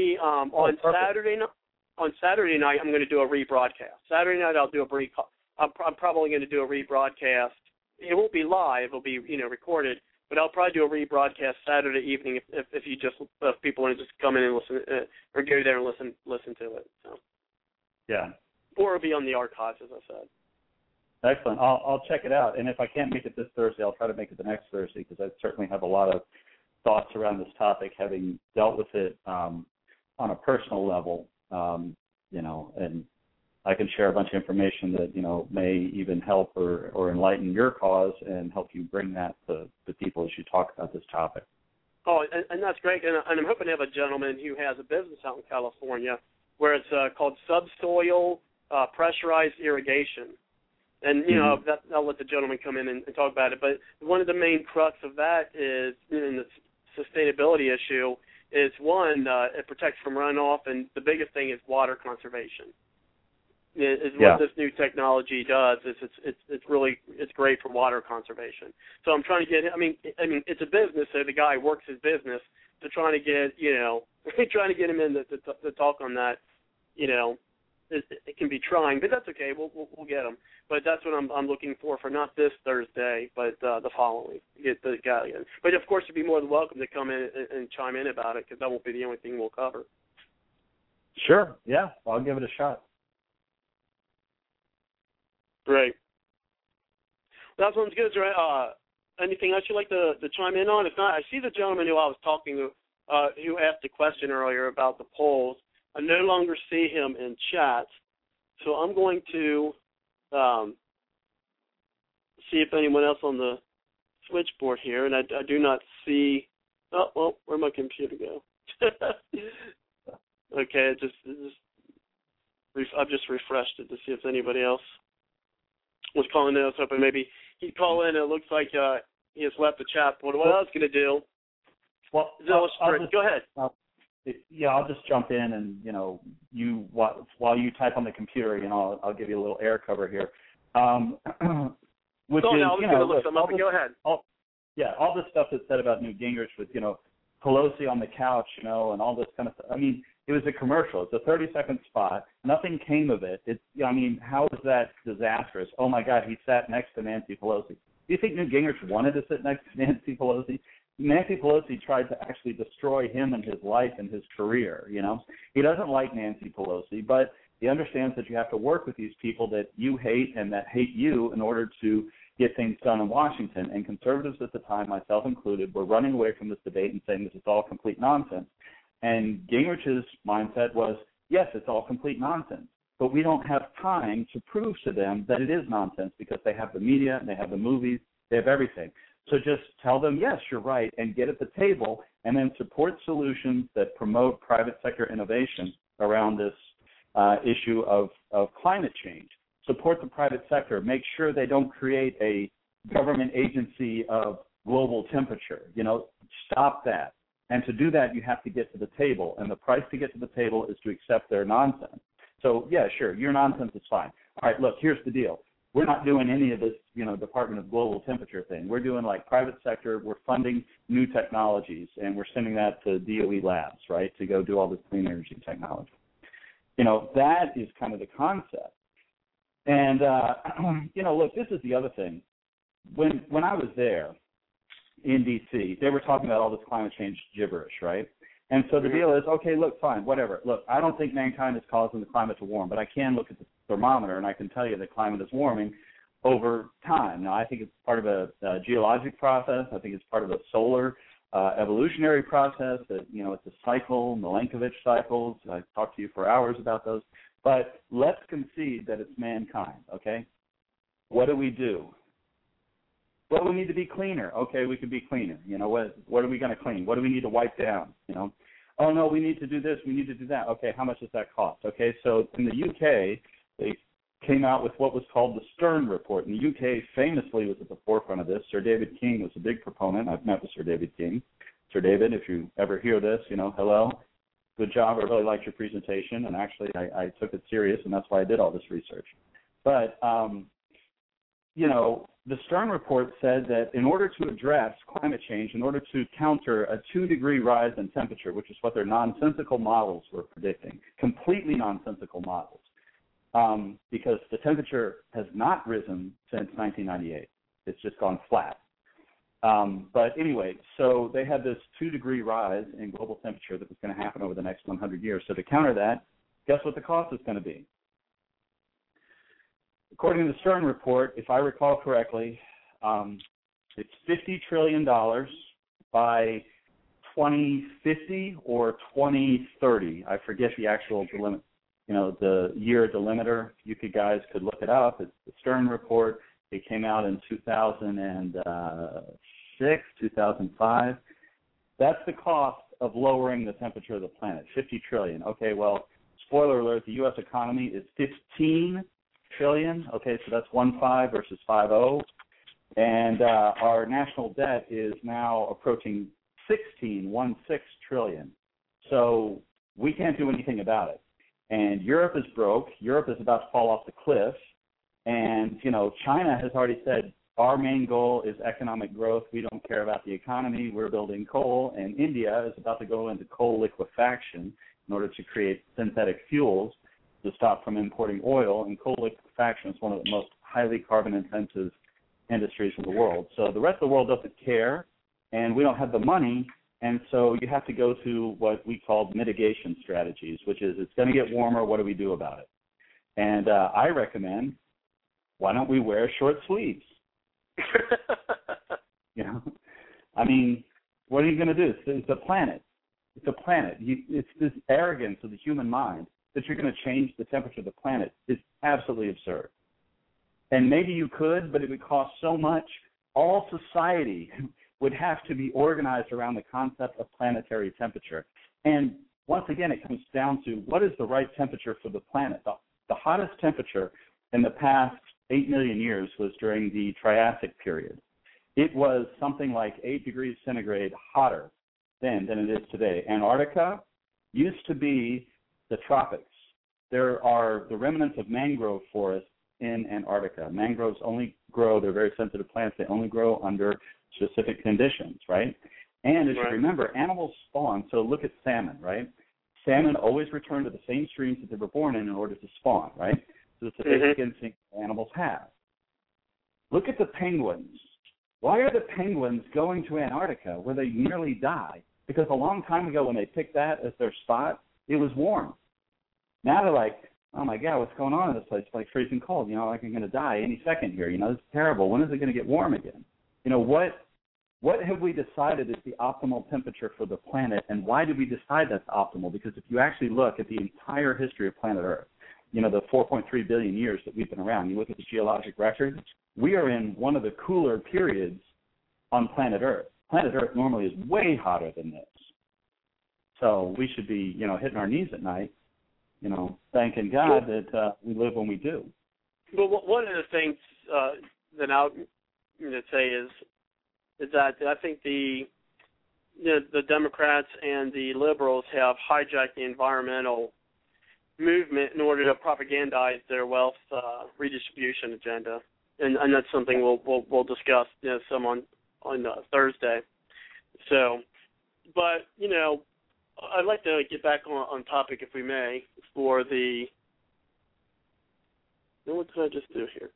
on Saturday night, I'm going to do a rebroadcast. Saturday night, I'm probably going to do a rebroadcast. It won't be live; it'll be recorded. But I'll probably do a rebroadcast Saturday evening if people want to just come in and listen or go there and listen to it. So. Yeah. Or it'll be on the archives, as I said. Excellent. I'll check it out, and if I can't make it this Thursday, I'll try to make it the next Thursday, because I certainly have a lot of thoughts around this topic, having dealt with it on a personal level. And I can share a bunch of information that, may even help or enlighten your cause and help you bring that to people as you talk about this topic. Oh, and that's great. And I'm hoping to have a gentleman who has a business out in California where it's called subsoil pressurized irrigation. And, I'll let the gentleman come in and talk about it. But one of the main crux of that is, in the sustainability issue, is one, it protects from runoff, and the biggest thing is water conservation. What this new technology does is it's great for water conservation. So I'm trying to get, I mean it's a business, so the guy works his business to trying to get him in to talk on that, it can be trying, but that's okay. We'll get them. But that's what I'm looking for not this Thursday, but the following. Get the guy in. But of course, you'd be more than welcome to come in and chime in about it, because that won't be the only thing we'll cover. Sure. Yeah, I'll give it a shot. Great. Well, that sounds good, right? Anything else you'd like to chime in on? If not, I see the gentleman who I was talking to, who asked a question earlier about the polls. I no longer see him in chat, so I'm going to see if anyone else on the switchboard here, and I do not see. Oh, well, where'd my computer go? Okay, I've just refreshed it to see if anybody else was calling in. I was hoping maybe he'd call in. It looks like he has left the chat board. What else going to do? Well, go ahead. I'll just jump in, and while you type on the computer, I'll give you a little air cover here. Go ahead. All this stuff that's said about Newt Gingrich with Pelosi on the couch, and all this kind of stuff. I mean, it was a commercial. It's a 30-second spot. Nothing came of it. How is that disastrous? Oh my God, he sat next to Nancy Pelosi. Do you think Newt Gingrich wanted to sit next to Nancy Pelosi? Nancy Pelosi tried to actually destroy him and his life and his career, He doesn't like Nancy Pelosi, but he understands that you have to work with these people that you hate and that hate you in order to get things done in Washington. And conservatives at the time, myself included, were running away from this debate and saying this is all complete nonsense. And Gingrich's mindset was, yes, it's all complete nonsense, but we don't have time to prove to them that it is nonsense because they have the media, they have the movies, they have everything. So just tell them, yes, you're right, and get at the table, and then support solutions that promote private sector innovation around this issue of climate change. Support the private sector. Make sure they don't create a government agency of global temperature. Stop that. And to do that, you have to get to the table, and the price to get to the table is to accept their nonsense. So, yeah, sure, your nonsense is fine. All right, look, here's the deal. We're not doing any of this, Department of Global Temperature thing. We're doing like private sector. We're funding new technologies, and we're sending that to DOE labs, right, to go do all this clean energy technology. That is kind of the concept. And, look, this is the other thing. When I was there in D.C., they were talking about all this climate change gibberish, right? And so the deal is, okay, look, fine, whatever. Look, I don't think mankind is causing the climate to warm, but I can look at the thermometer, and I can tell you the climate is warming over time. Now, I think it's part of a geologic process. I think it's part of a solar evolutionary process. That it's a cycle, Milankovitch cycles. I talked to you for hours about those. But let's concede that it's mankind, okay? What do we do? Well, we need to be cleaner. Okay, we could be cleaner. What are we going to clean? What do we need to wipe down? Oh, no, we need to do this. We need to do that. Okay, how much does that cost? Okay, so in the UK, they came out with what was called the Stern Report. And the UK famously was at the forefront of this. Sir David King was a big proponent. I've met with Sir David King. Sir David, if you ever hear this, hello. Good job. I really liked your presentation. And actually, I took it serious, and that's why I did all this research. But, the Stern Report said that in order to address climate change, in order to counter a 2-degree rise in temperature, which is what their nonsensical models were predicting, completely nonsensical models, because the temperature has not risen since 1998. It's just gone flat. But anyway, so they had this 2-degree rise in global temperature that was going to happen over the next 100 years. So to counter that, guess what the cost is going to be? According to the Stern Report, if I recall correctly, it's $50 trillion by 2050 or 2030. I forget the actual delimit, the year delimiter. You guys could look it up. It's the Stern Report. It came out in 2006, 2005. That's the cost of lowering the temperature of the planet, $50 trillion. Okay, well, spoiler alert, the U.S. economy is $15 trillion. Okay, so that's 15 versus 50. And our national debt is now approaching 16 trillion. So we can't do anything about it. And Europe is broke. Europe is about to fall off the cliff. And, China has already said our main goal is economic growth. We don't care about the economy. We're building coal. And India is about to go into coal liquefaction in order to create synthetic fuels. to stop from importing oil, and coal liquefaction is one of the most highly carbon-intensive industries in the world. So the rest of the world doesn't care, and we don't have the money, and so you have to go to what we call mitigation strategies, which is it's going to get warmer, what do we do about it? And I recommend, why don't we wear short sleeves? You know, I mean, what are you going to do? It's a planet. It's a planet. It's this arrogance of the human mind that you're going to change the temperature of the planet is absolutely absurd. And maybe you could, but it would cost so much. All society would have to be organized around the concept of planetary temperature. And once again, it comes down to what is the right temperature for the planet. The hottest temperature in the past 8 million years was during the Triassic period. It was something like 8 degrees centigrade hotter then than it is today. Antarctica used to be the tropics. There are the remnants of mangrove forests in Antarctica. Mangroves only grow, they're very sensitive plants, they only grow under specific conditions, right? And as you remember, animals spawn, so look at salmon, right? Salmon always return to the same streams that they were born in order to spawn, right? So it's a basic instinct animals have. Look at the penguins. Why are the penguins going to Antarctica where they nearly die? Because a long time ago when they picked that as their spot, it was warm. Now they're like, oh my God, what's going on in this place? It's like freezing cold. You know, like I'm going to die any second here. You know, this is terrible. When is it going to get warm again? You know, what have we decided is the optimal temperature for the planet, and why did we decide that's optimal? Because if you actually look at the entire history of planet Earth, you know, the 4.3 billion years that we've been around, you look at the geologic record, we are in one of the cooler periods on planet Earth. Planet Earth normally is way hotter than this. So we should be, you know, hitting our knees at night, you know, thanking God that we live when we do. Well, one of the things that I'll say is that I think the Democrats and the liberals have hijacked the environmental movement in order to propagandize their wealth redistribution agenda, and that's something we'll discuss, you know, some on Thursday. So, but you know, I'd like to get back on topic, if we may, for the. What did I just do here?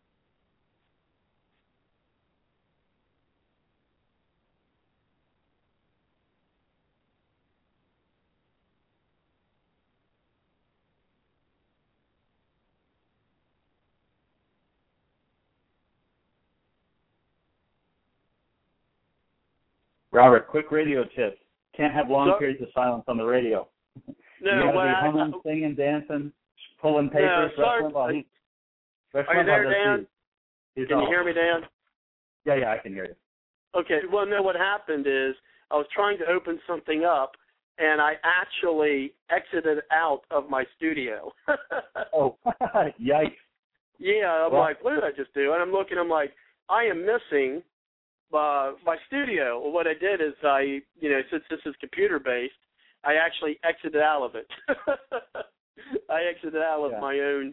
Robert, quick radio tip. Can't have long periods of silence on the radio. No, you got to be humming, singing, dancing, pulling papers. No, sorry. Are you there, Dan? Can you hear me, Dan? Yeah, I can hear you. Okay, well, no, what happened is I was trying to open something up, and I actually exited out of my studio. Oh, yikes. Yeah, I'm like, what did I just do? And I'm looking, I'm like, I am missing my studio. Well, what I did is since this is computer-based, I actually exited out of it. I exited out of my own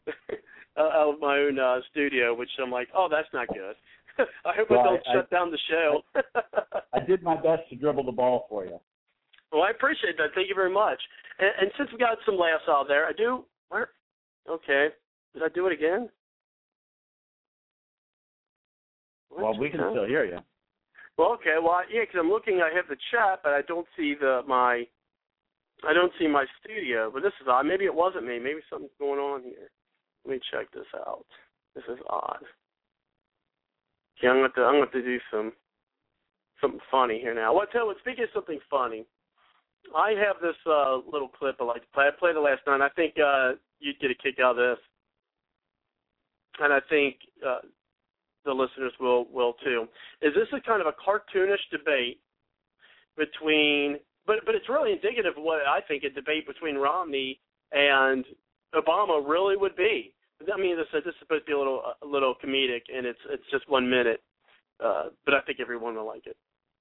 studio, which I'm like, oh, that's not good. I hope I don't shut down the show. I did my best to dribble the ball for you. Well, I appreciate that. Thank you very much. And since we got some laughs out there, okay. Did I do it again? Well, we can still hear you. Well, okay. Well, yeah, because I'm looking. I have the chat, but I don't see my studio. But this is odd. Maybe it wasn't me. Maybe something's going on here. Let me check this out. This is odd. Okay, I'm going to do something funny here now. Well, speaking of something funny, I have this little clip I like to play. I played it last night. I think you'd get a kick out of this, and I think the listeners will too. Is this a kind of a cartoonish debate between, but it's really indicative of what I think a debate between Romney and Obama really would be. I mean, this is supposed to be a little comedic, and it's just 1 minute, but I think everyone will like it.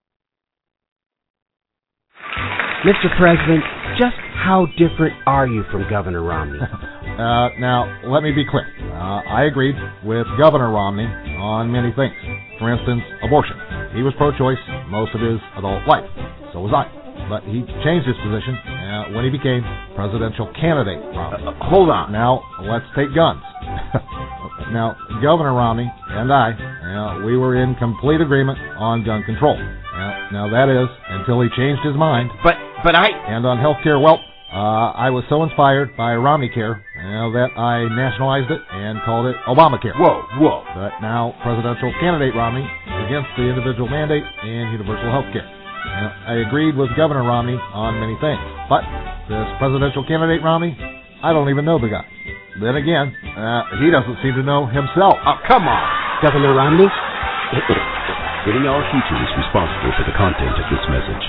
Mr. President, just how different are you from Governor Romney? Now, let me be clear. I agreed with Governor Romney on many things. For instance, abortion. He was pro-choice most of his adult life. So was I. But he changed his position when he became presidential candidate Romney. Hold on. Now, let's take guns. Now, Governor Romney and I, we were in complete agreement on gun control. Now that is until he changed his mind. But And on health care, well, I was so inspired by Romneycare that I nationalized it and called it Obamacare. Whoa. But now presidential candidate Romney is against the individual mandate and universal health care. I agreed with Governor Romney on many things, but this presidential candidate Romney, I don't even know the guy. Then again, he doesn't seem to know himself. Oh, come on. Governor Romney, Getting Our Future is responsible for the content of this message.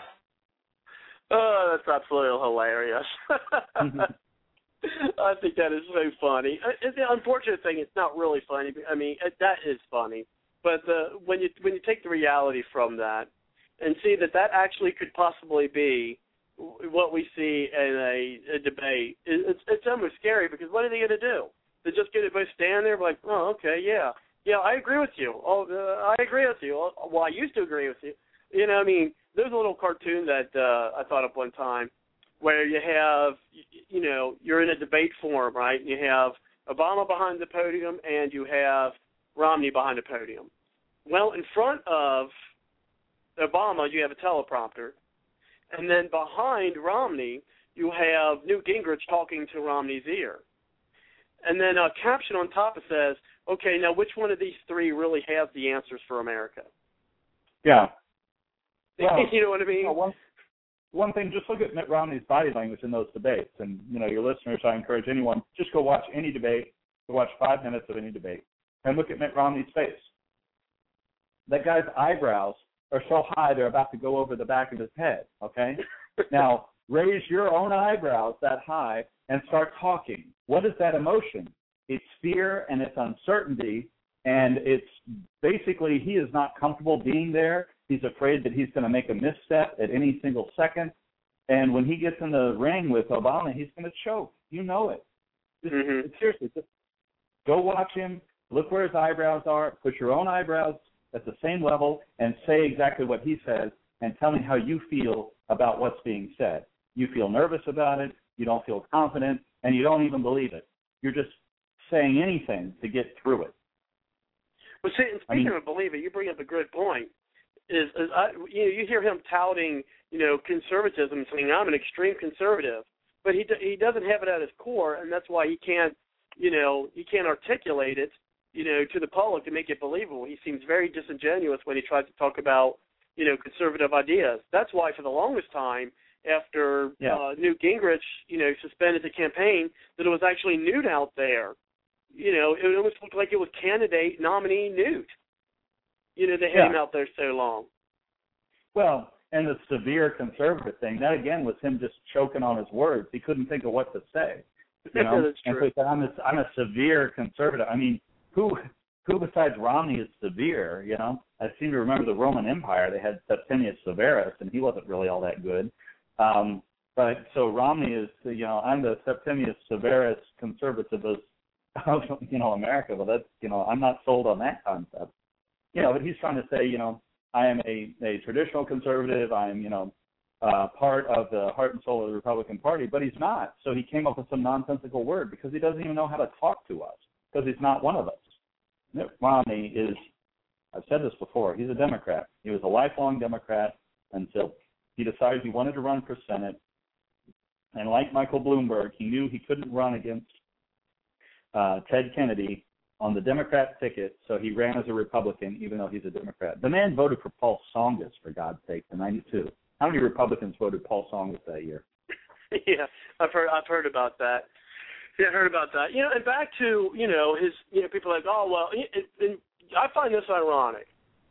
Oh, that's absolutely hilarious. I think that is so funny. The unfortunate thing, it's not really funny. I mean, that is funny. But when you take the reality from that and see that actually could possibly be what we see in a debate, it's almost scary, because what are they going to do? They're just going to both stand there like, oh, okay, yeah, I agree with you. Oh, I agree with you. Well, I used to agree with you. You know, I mean, there's a little cartoon that I thought of one time where you have, you're in a debate forum, right? And you have Obama behind the podium and you have Romney behind the podium. Well, in front of Obama, you have a teleprompter. And then behind Romney, you have Newt Gingrich talking to Romney's ear. And then a caption on top it says, okay, now which one of these three really has the answers for America? Yeah. Well, you know what I mean? One thing, just look at Mitt Romney's body language in those debates. And, your listeners, I encourage anyone, just go watch any debate, go watch 5 minutes of any debate, and look at Mitt Romney's face. That guy's eyebrows are so high they're about to go over the back of his head, okay? Now, raise your own eyebrows that high and start talking. What is that emotion? It's fear and it's uncertainty, and it's basically he is not comfortable being there. He's afraid that he's going to make a misstep at any single second. And when he gets in the ring with Obama, he's going to choke. You know it. Seriously, just go watch him, look where his eyebrows are, put your own eyebrows at the same level, and say exactly what he says, and tell me how you feel about what's being said. You feel nervous about it, you don't feel confident, and you don't even believe it. You're just saying anything to get through it. Well, see, and speaking of believe it, you bring up a good point. You hear him touting, conservatism, saying I'm an extreme conservative, but he doesn't have it at his core, and that's why he can't articulate it, to the public to make it believable. He seems very disingenuous when he tries to talk about, conservative ideas. That's why for the longest time, after Newt Gingrich, suspended the campaign, that it was actually Newt out there. It almost looked like it was candidate nominee Newt. They had him out there so long. Well, and the severe conservative thing, that again was him just choking on his words. He couldn't think of what to say. That's true. And so he said, I'm a severe conservative. I mean, who besides Romney is severe, I seem to remember the Roman Empire, they had Septimius Severus, and he wasn't really all that good. But so Romney is, I'm the Septimius Severus conservativist of, America. Well, that's, I'm not sold on that concept. But he's trying to say, I am a traditional conservative. I'm, part of the heart and soul of the Republican Party, but he's not. So he came up with some nonsensical word because he doesn't even know how to talk to us, because he's not one of us. Mitt Romney is, I've said this before, he's a Democrat. He was a lifelong Democrat until he decided he wanted to run for Senate. And like Michael Bloomberg, he knew he couldn't run against Ted Kennedy on the Democrat ticket, so he ran as a Republican, even though he's a Democrat. The man voted for Paul Tsongas, for God's sake, in '92. How many Republicans voted Paul Tsongas that year? Yeah, I've heard about that. Yeah, I heard about that. And back to, his, people are like, oh, well, and I find this ironic,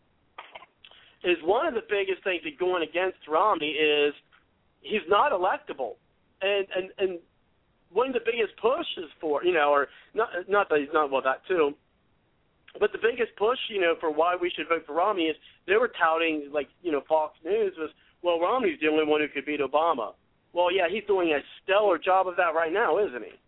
is one of the biggest things that going against Romney is he's not electable. And one of the biggest pushes for, or not that he's not, well, that too, but the biggest push, for why we should vote for Romney is they were touting, like, Fox News was, well, Romney's the only one who could beat Obama. Well, yeah, he's doing a stellar job of that right now, isn't he?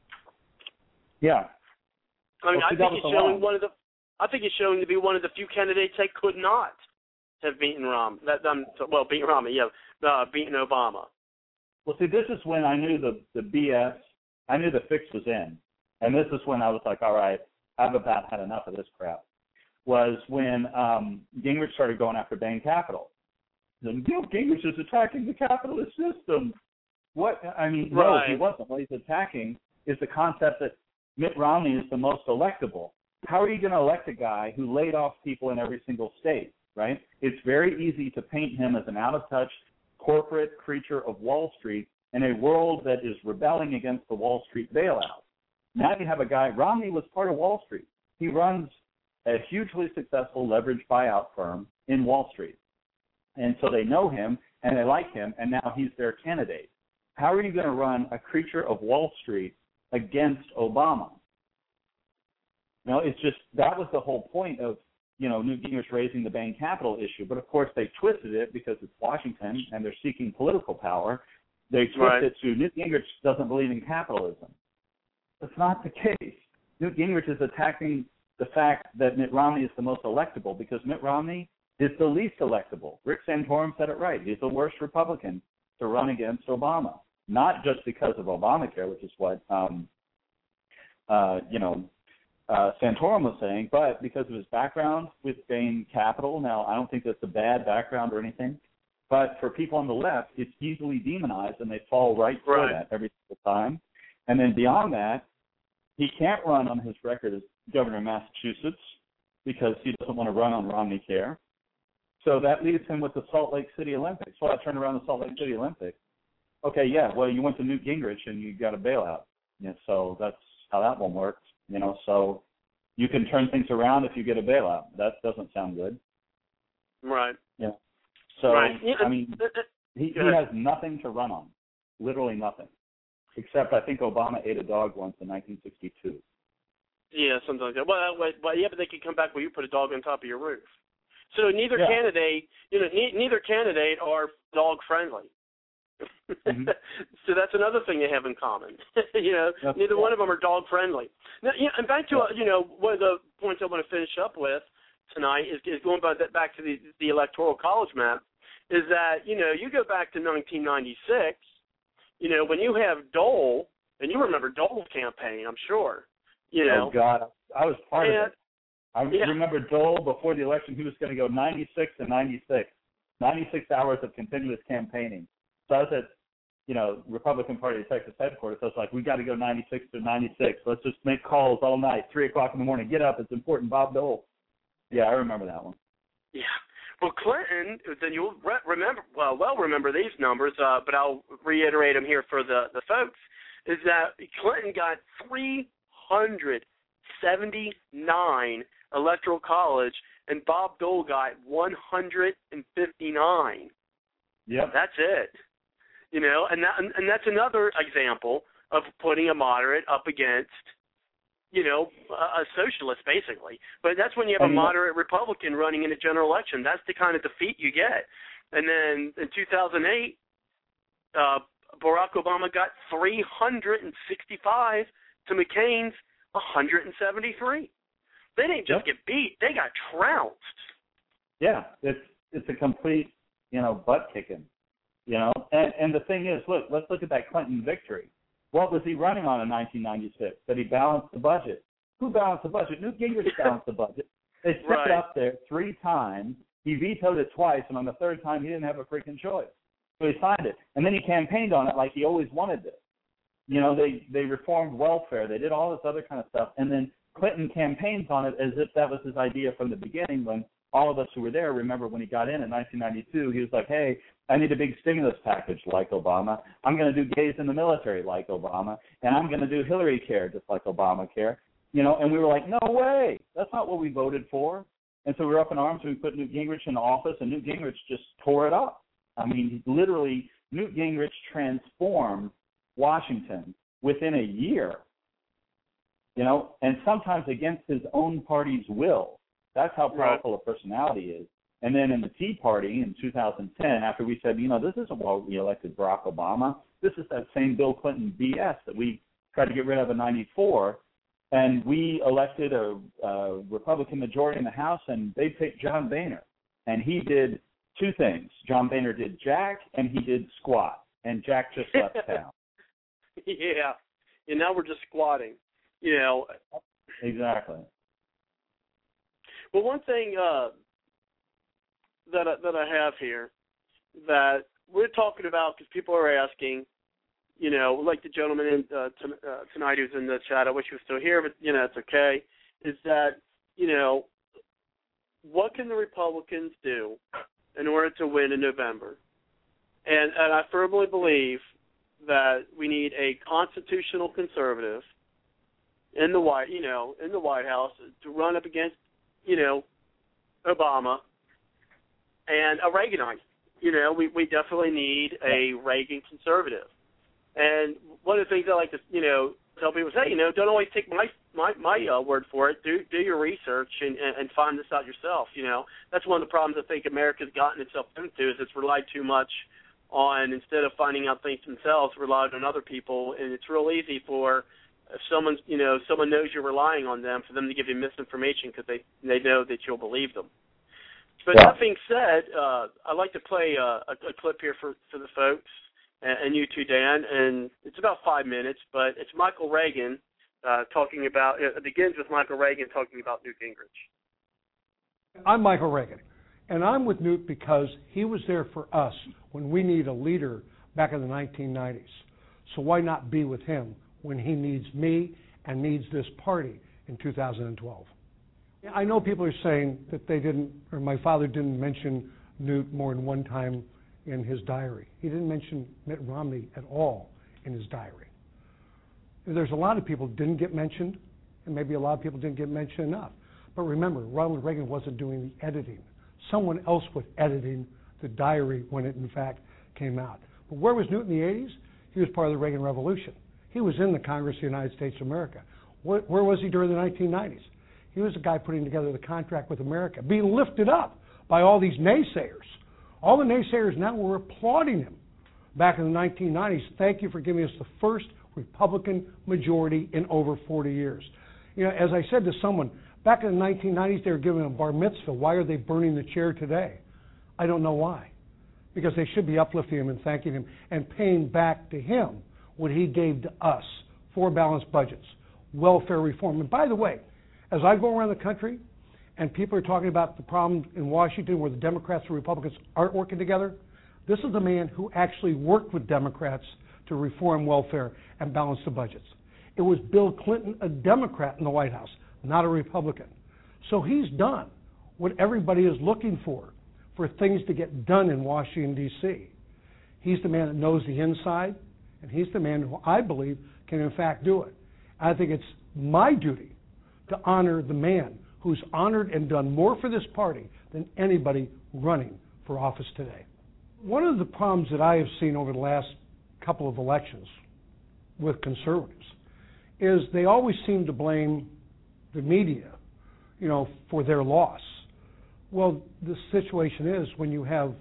Yeah. I mean, I think he's showing to be one of the few candidates that could not have beaten beaten Romney, beaten Obama. Well, see, this is when I knew the BS. I knew the fix was in, and this is when I was like, all right, I've about had enough of this crap. Was when Gingrich started going after Bain Capital. Gingrich is attacking the capitalist system. What? I mean, right. No, he wasn't. What he's attacking is the concept that Mitt Romney is the most electable. How are you going to elect a guy who laid off people in every single state, right? It's very easy to paint him as an out-of-touch corporate creature of Wall Street in a world that is rebelling against the Wall Street bailout. Now you have a guy, Romney was part of Wall Street. He runs a hugely successful leveraged buyout firm in Wall Street. And so they know him and they like him, and now he's their candidate. How are you going to run a creature of Wall Street against Obama? You know, it's just, that was the whole point of, you know, Newt Gingrich raising the Bain Capital issue. But, of course, they twisted it because it's Washington and they're seeking political power. They twisted it to Newt Gingrich doesn't believe in capitalism. That's not the case. Newt Gingrich is attacking the fact that Mitt Romney is the most electable because Mitt Romney is the least electable. Rick Santorum said it right. He's the worst Republican to run against Obama, not just because of Obamacare, which is what, Santorum was saying, but because of his background with Bain Capital. Now, I don't think that's a bad background or anything, but for people on the left, it's easily demonized, and they fall right for that every single time. And then beyond that, he can't run on his record as governor of Massachusetts because he doesn't want to run on Romney Care. So that leaves him with the Salt Lake City Olympics. Well, I turned around the Salt Lake City Olympics. Okay, yeah, well, you went to Newt Gingrich and you got a bailout. Yeah, so that's how that one works. You know, so you can turn things around if you get a bailout. That doesn't sound good. Right. Yeah. So, right. I mean, he has nothing to run on, literally nothing, except I think Obama ate a dog once in 1962. Yeah, something like that. Well, yeah, but they could come back where you put a dog on top of your roof. So neither candidate, neither candidate are dog friendly. Mm-hmm. So that's another thing they have in common. Neither one of them are dog friendly. Now, and back to one of the points I want to finish up with tonight is going back to the Electoral College map. Is that you go back to 1996, when you have Dole, and you remember Dole's campaign, I'm sure. Oh God, I was part of it. I remember Dole before the election. He was going to go 96 to 96 hours of continuous campaigning. So I was at, Republican Party of Texas headquarters. So I was like, we got to go 96 to 96. Let's just make calls all night, 3 o'clock in the morning. Get up, it's important. Bob Dole. Yeah, I remember that one. Yeah. Well, Clinton, then you'll remember these numbers, but I'll reiterate them here for the folks, is that Clinton got 379 Electoral College, and Bob Dole got 159. Yep. That's it. And that's another example of putting a moderate up against, a socialist, basically. But that's when you have a moderate Republican running in a general election. That's the kind of defeat you get. And then in 2008, Barack Obama got 365 to McCain's 173. They didn't just get beat; they got trounced. Yeah, it's a complete butt kicking. And the thing is, let's look at that Clinton victory. What was he running on in 1996? That he balanced the budget. Who balanced the budget? Newt Gingrich balanced the budget. They stepped up there 3 times. He vetoed it twice, and on the 3rd time, he didn't have a freaking choice. So he signed it, and then he campaigned on it like he always wanted it. They reformed welfare. They did all this other kind of stuff, and then Clinton campaigns on it as if that was his idea from the beginning. When all of us who were there remember when he got in 1992, he was like, hey, I need a big stimulus package like Obama. I'm going to do gays in the military like Obama, and I'm going to do Hillary Care just like Obamacare. And we were like, no way. That's not what we voted for. And so we were up in arms, and we put Newt Gingrich in office, and Newt Gingrich just tore it up. I mean, literally, Newt Gingrich transformed Washington within a year, and sometimes against his own party's will. That's how powerful a personality is. And then in the Tea Party in 2010, after we said, this isn't why we elected Barack Obama, this is that same Bill Clinton BS that we tried to get rid of in 94, and we elected a Republican majority in the House, and they picked John Boehner. And he did 2 things. John Boehner did jack, and he did squat. and Jack just left town. Yeah. And now we're just squatting, you know. Exactly. Well, one thing that I have here that we're talking about, because people are asking, you know, like the gentleman tonight who's in the chat, I wish he was still here, but, you know, it's okay, is that, you know, what can the Republicans do in order to win in November? And I firmly believe that we need a constitutional conservative in the White House to run up against, you know, Obama and a Reaganite. You know, we definitely need a Reagan conservative. And one of the things I like to, you know, tell people is, hey, you know, don't always take my word for it. Do your research and find this out yourself. You know, that's one of the problems I think America's gotten itself into, is it's relied too much on, instead of finding out things themselves, relied on other people. And it's real easy for, if someone knows you're relying on them, for them to give you misinformation because they know that you'll believe them. But that being said, I'd like to play a clip here for the folks, and you too, Dan, and it's about 5 minutes, but it's Michael Reagan talking about, it begins with Michael Reagan talking about Newt Gingrich. I'm Michael Reagan, and I'm with Newt because he was there for us when we need a leader back in the 1990s. So why not be with him when he needs me and needs this party in 2012? I know people are saying that my father didn't mention Newt more than one time in his diary. He didn't mention Mitt Romney at all in his diary. There's a lot of people who didn't get mentioned, and maybe a lot of people didn't get mentioned enough. But remember, Ronald Reagan wasn't doing the editing. Someone else was editing the diary when it, in fact, came out. But where was Newt in the 80s? He was part of the Reagan Revolution. He was in the Congress of the United States of America. Where was he during the 1990s? He was the guy putting together the contract with America, being lifted up by all these naysayers. All the naysayers now were applauding him back in the 1990s. Thank you for giving us the first Republican majority in over 40 years. You know, as I said to someone, back in the 1990s, they were giving a bar mitzvah. Why are they burning the chair today? I don't know why. Because they should be uplifting him and thanking him and paying back to him what he gave to us: 4 balanced budgets, welfare reform. And by the way, as I go around the country and people are talking about the problem in Washington where the Democrats and Republicans aren't working together, this is the man who actually worked with Democrats to reform welfare and balance the budgets. It was Bill Clinton, a Democrat in the White House, not a Republican. So he's done what everybody is looking for things to get done in Washington, D.C. He's the man that knows the inside, and he's the man who I believe can in fact do it. I think it's my duty to honor the man who's honored and done more for this party than anybody running for office today. One of the problems that I have seen over the last couple of elections with conservatives is they always seem to blame the media, you know, for their loss. Well, the situation is when you have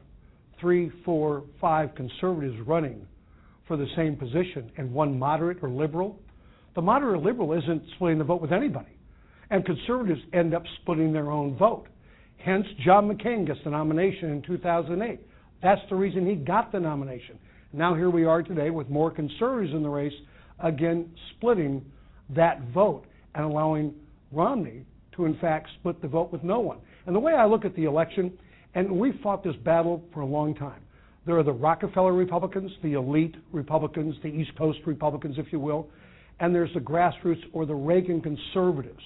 3, 4, 5 conservatives running for the same position and one moderate or liberal, the moderate or liberal isn't splitting the vote with anybody. And conservatives end up splitting their own vote. Hence, John McCain gets the nomination in 2008. That's the reason he got the nomination. Now here we are today with more conservatives in the race, again splitting that vote and allowing Romney to in fact split the vote with no one. And the way I look at the election, and we've fought this battle for a long time, there are the Rockefeller Republicans, the elite Republicans, the East Coast Republicans, if you will, and there's the grassroots or the Reagan conservatives.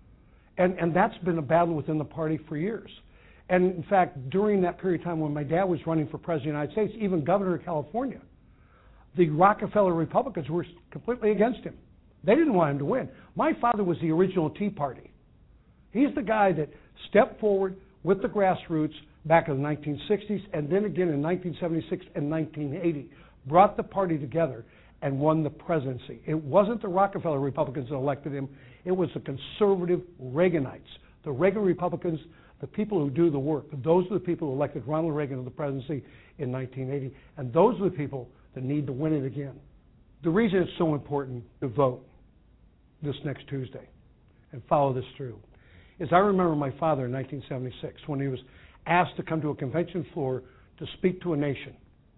And that's been a battle within the party for years. And in fact, during that period of time when my dad was running for president of the United States, even governor of California, the Rockefeller Republicans were completely against him. They didn't want him to win. My father was the original Tea Party. He's the guy that stepped forward with the grassroots back in the 1960s and then again in 1976 and 1980, brought the party together and won the presidency. It wasn't the Rockefeller Republicans that elected him. It was the conservative Reaganites, the Reagan Republicans, the people who do the work. Those are the people who elected Ronald Reagan to the presidency in 1980, and those are the people that need to win it again. The reason it's so important to vote this next Tuesday and follow this through is I remember my father in 1976 when he was asked to come to a convention floor to speak to a nation.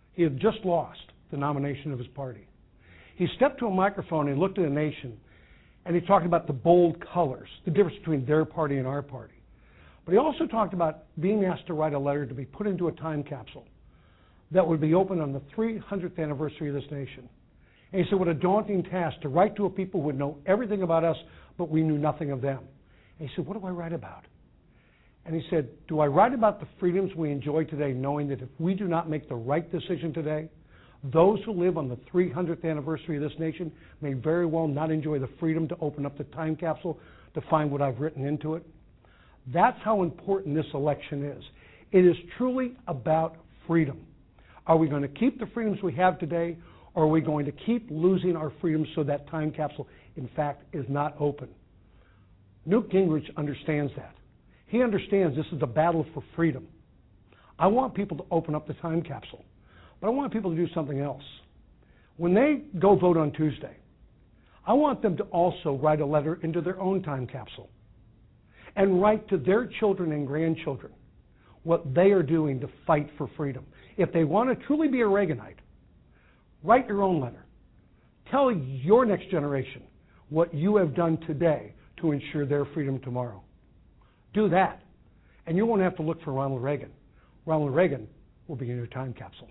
He had just lost the nomination of his party. He stepped to a microphone and looked at the nation, and he talked about the bold colors, the difference between their party and our party. But he also talked about being asked to write a letter to be put into a time capsule that would be opened on the 300th anniversary of this nation. And he said, what a daunting task to write to a people who would know everything about us, but we knew nothing of them. And he said, what do I write about? And he said, do I write about the freedoms we enjoy today, knowing that if we do not make the right decision today, those who live on the 300th anniversary of this nation may very well not enjoy the freedom to open up the time capsule to find what I've written into it? That's how important this election is. It is truly about freedom. Are we going to keep the freedoms we have today, or are we going to keep losing our freedoms so that time capsule, in fact, is not open? Newt Gingrich understands that. He understands this is a battle for freedom. I want people to open up the time capsule, but I want people to do something else. When they go vote on Tuesday, I want them to also write a letter into their own time capsule and write to their children and grandchildren what they are doing to fight for freedom. If they want to truly be a Reaganite, write your own letter. Tell your next generation what you have done today to ensure their freedom tomorrow. Do that, and you won't have to look for Ronald Reagan. Ronald Reagan will be in your time capsule.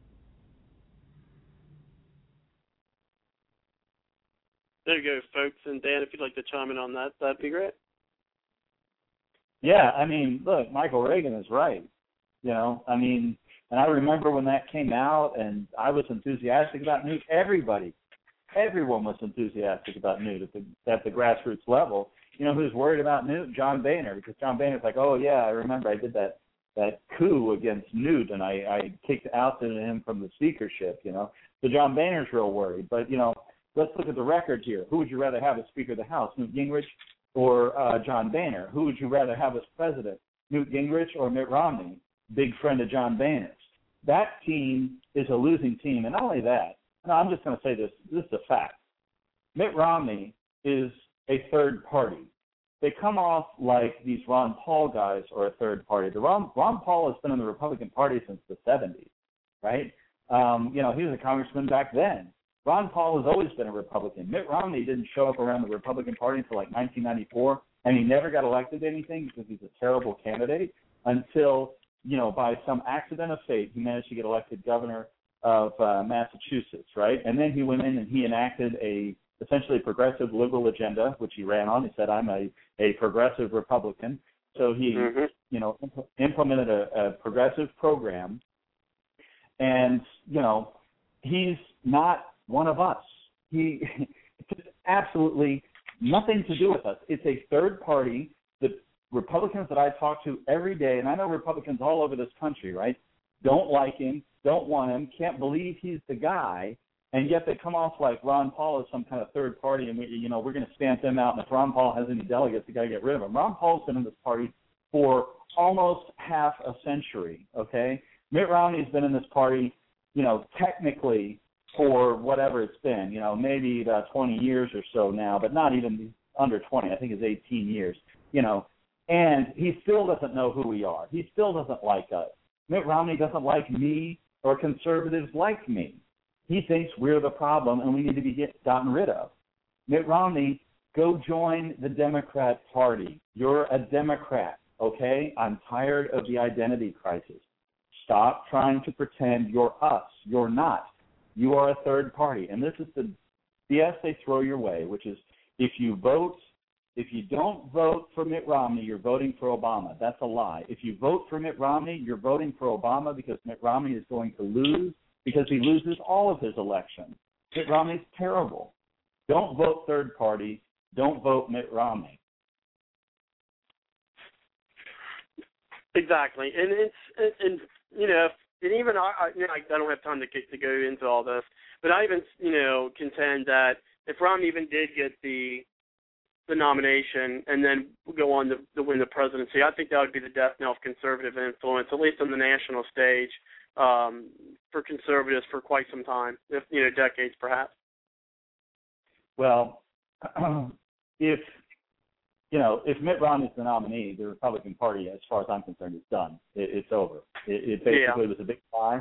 There you go, folks. And Dan, if you'd like to chime in on that, that'd be great. Yeah, I mean, look, Michael Reagan is right. You know, I mean, and I remember when that came out, and I was enthusiastic about Newt. Everyone was enthusiastic about Newt at the grassroots level. You know, who's worried about Newt? John Boehner, because John Boehner's like, oh yeah, I remember I did that coup against Newt, and I ousted him from the speakership. You know, so John Boehner's real worried. But you know, let's look at the record here. Who would you rather have as Speaker of the House, Newt Gingrich or John Boehner? Who would you rather have as president, Newt Gingrich or Mitt Romney, big friend of John Boehner's? That team is a losing team. And not only that, no, I'm just going to say this. This is a fact. Mitt Romney is a third party. They come off like these Ron Paul guys are a third party. Ron Paul has been in the Republican Party since the 70s, right? You know, he was a congressman back then. Ron Paul has always been a Republican. Mitt Romney didn't show up around the Republican Party until like 1994, and he never got elected to anything because he's a terrible candidate until, you know, by some accident of fate, he managed to get elected governor of Massachusetts, right? And then he went in and he enacted essentially a progressive liberal agenda, which he ran on. He said, I'm a progressive Republican. So he, you know, implemented a progressive program. And, you know, he's not one of us. He it's absolutely nothing to do with us. It's a third party. The Republicans that I talk to every day, and I know Republicans all over this country, right, don't like him, don't want him, can't believe he's the guy, and yet they come off like Ron Paul is some kind of third party, and we're going to stamp them out, and if Ron Paul has any delegates, we got to get rid of him. Ron Paul's been in this party for almost half a century, okay? Mitt Romney's been in this party, you know, technically for whatever it's been, you know, maybe about 20 years or so now, but not even under 20. I think it's 18 years, you know, and he still doesn't know who we are. He still doesn't like us. Mitt Romney doesn't like me or conservatives like me. He thinks we're the problem and we need to be gotten rid of. Mitt Romney, go join the Democrat Party. You're a Democrat, okay? I'm tired of the identity crisis. Stop trying to pretend you're us. You're not. You are a third party. And this is the BS they throw your way, which is if you don't vote for Mitt Romney, you're voting for Obama. That's a lie. If you vote for Mitt Romney, you're voting for Obama because Mitt Romney is going to lose because he loses all of his elections. Mitt Romney's terrible. Don't vote third party. Don't vote Mitt Romney. Exactly. And you know, and even I don't have time to go into all this, but I even, you know, contend that if Romney even did get the nomination and then go on to win the presidency, I think that would be the death knell of conservative influence, at least on the national stage, for conservatives for quite some time, if, you know, decades perhaps. Well, if Mitt Romney's the nominee, the Republican Party, as far as I'm concerned, is done. It's over. It basically was a big lie.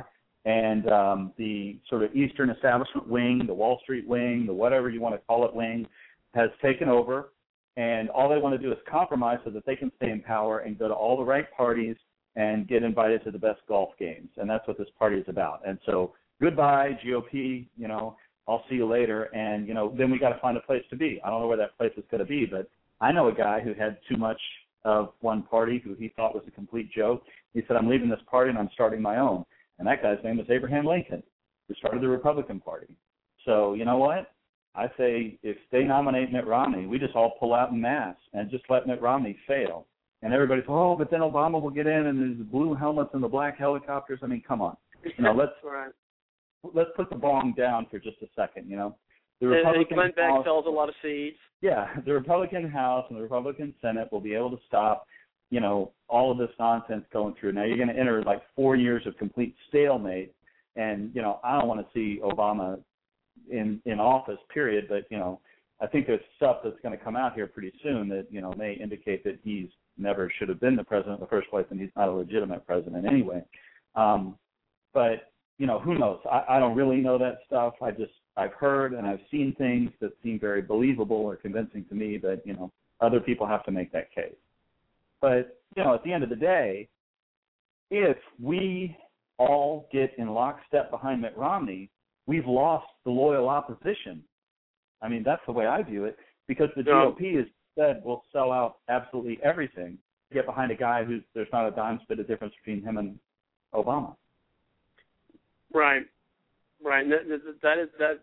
and the sort of Eastern establishment wing, the Wall Street wing, the whatever you want to call it wing, has taken over, and all they want to do is compromise so that they can stay in power and go to all the right parties and get invited to the best golf games. And that's what this party is about. And so goodbye, GOP, I'll see you later. And, then we got to find a place to be. I don't know where that place is going to be, but I know a guy who had too much of one party who he thought was a complete joke. He said, I'm leaving this party and I'm starting my own. And that guy's name was Abraham Lincoln, who started the Republican Party. So you know what? I say if they nominate Mitt Romney, we just all pull out en masse and just let Mitt Romney fail. And everybody's, but then Obama will get in and there's the blue helmets and the black helicopters. I mean, come on. Let's put the bong down for just a second, The Republican Glenn Beck House sells a lot of seeds. Yeah, the Republican House and the Republican Senate will be able to stop, all of this nonsense going through. Now you're going to enter like 4 years of complete stalemate, and I don't want to see Obama in office, period. But I think there's stuff that's going to come out here pretty soon that may indicate that he's never should have been the president in the first place, and he's not a legitimate president anyway. But who knows? I don't really know that stuff. I've heard and I've seen things that seem very believable or convincing to me, but other people have to make that case. But at the end of the day, if we all get in lockstep behind Mitt Romney, we've lost the loyal opposition. I mean, that's the way I view it, because the GOP has said we'll sell out absolutely everything to get behind a guy who's there's not a dime's bit of difference between him and Obama. Right. That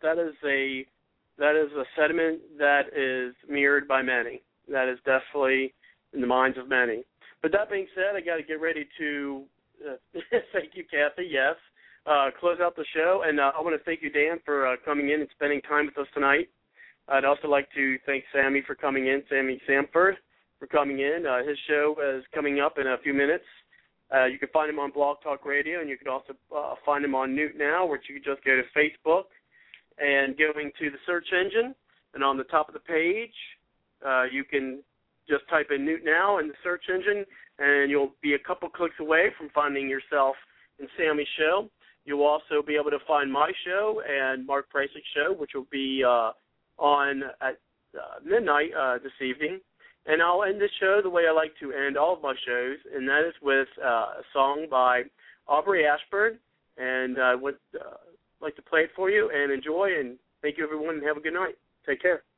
is a sentiment that is mirrored by many. That is definitely in the minds of many. But that being said, I got to get ready to thank you, Kathy. Yes, close out the show, and I want to thank you, Dan, for coming in and spending time with us tonight. I'd also like to thank Sammy for coming in, Sammy Samford, for coming in. His show is coming up in a few minutes. You can find him on Blog Talk Radio, and you can also find him on Newt Now, which you can just go to Facebook and going to the search engine, and on the top of the page, you can just type in Newt Now in the search engine, and you'll be a couple clicks away from finding yourself in Sammy's show. You'll also be able to find my show and Mark Pricek's show, which will be on at midnight this evening. And I'll end the show the way I like to end all of my shows, and that is with a song by Aubrey Ashburn. And I would like to play it for you and enjoy, and thank you, everyone, and have a good night. Take care.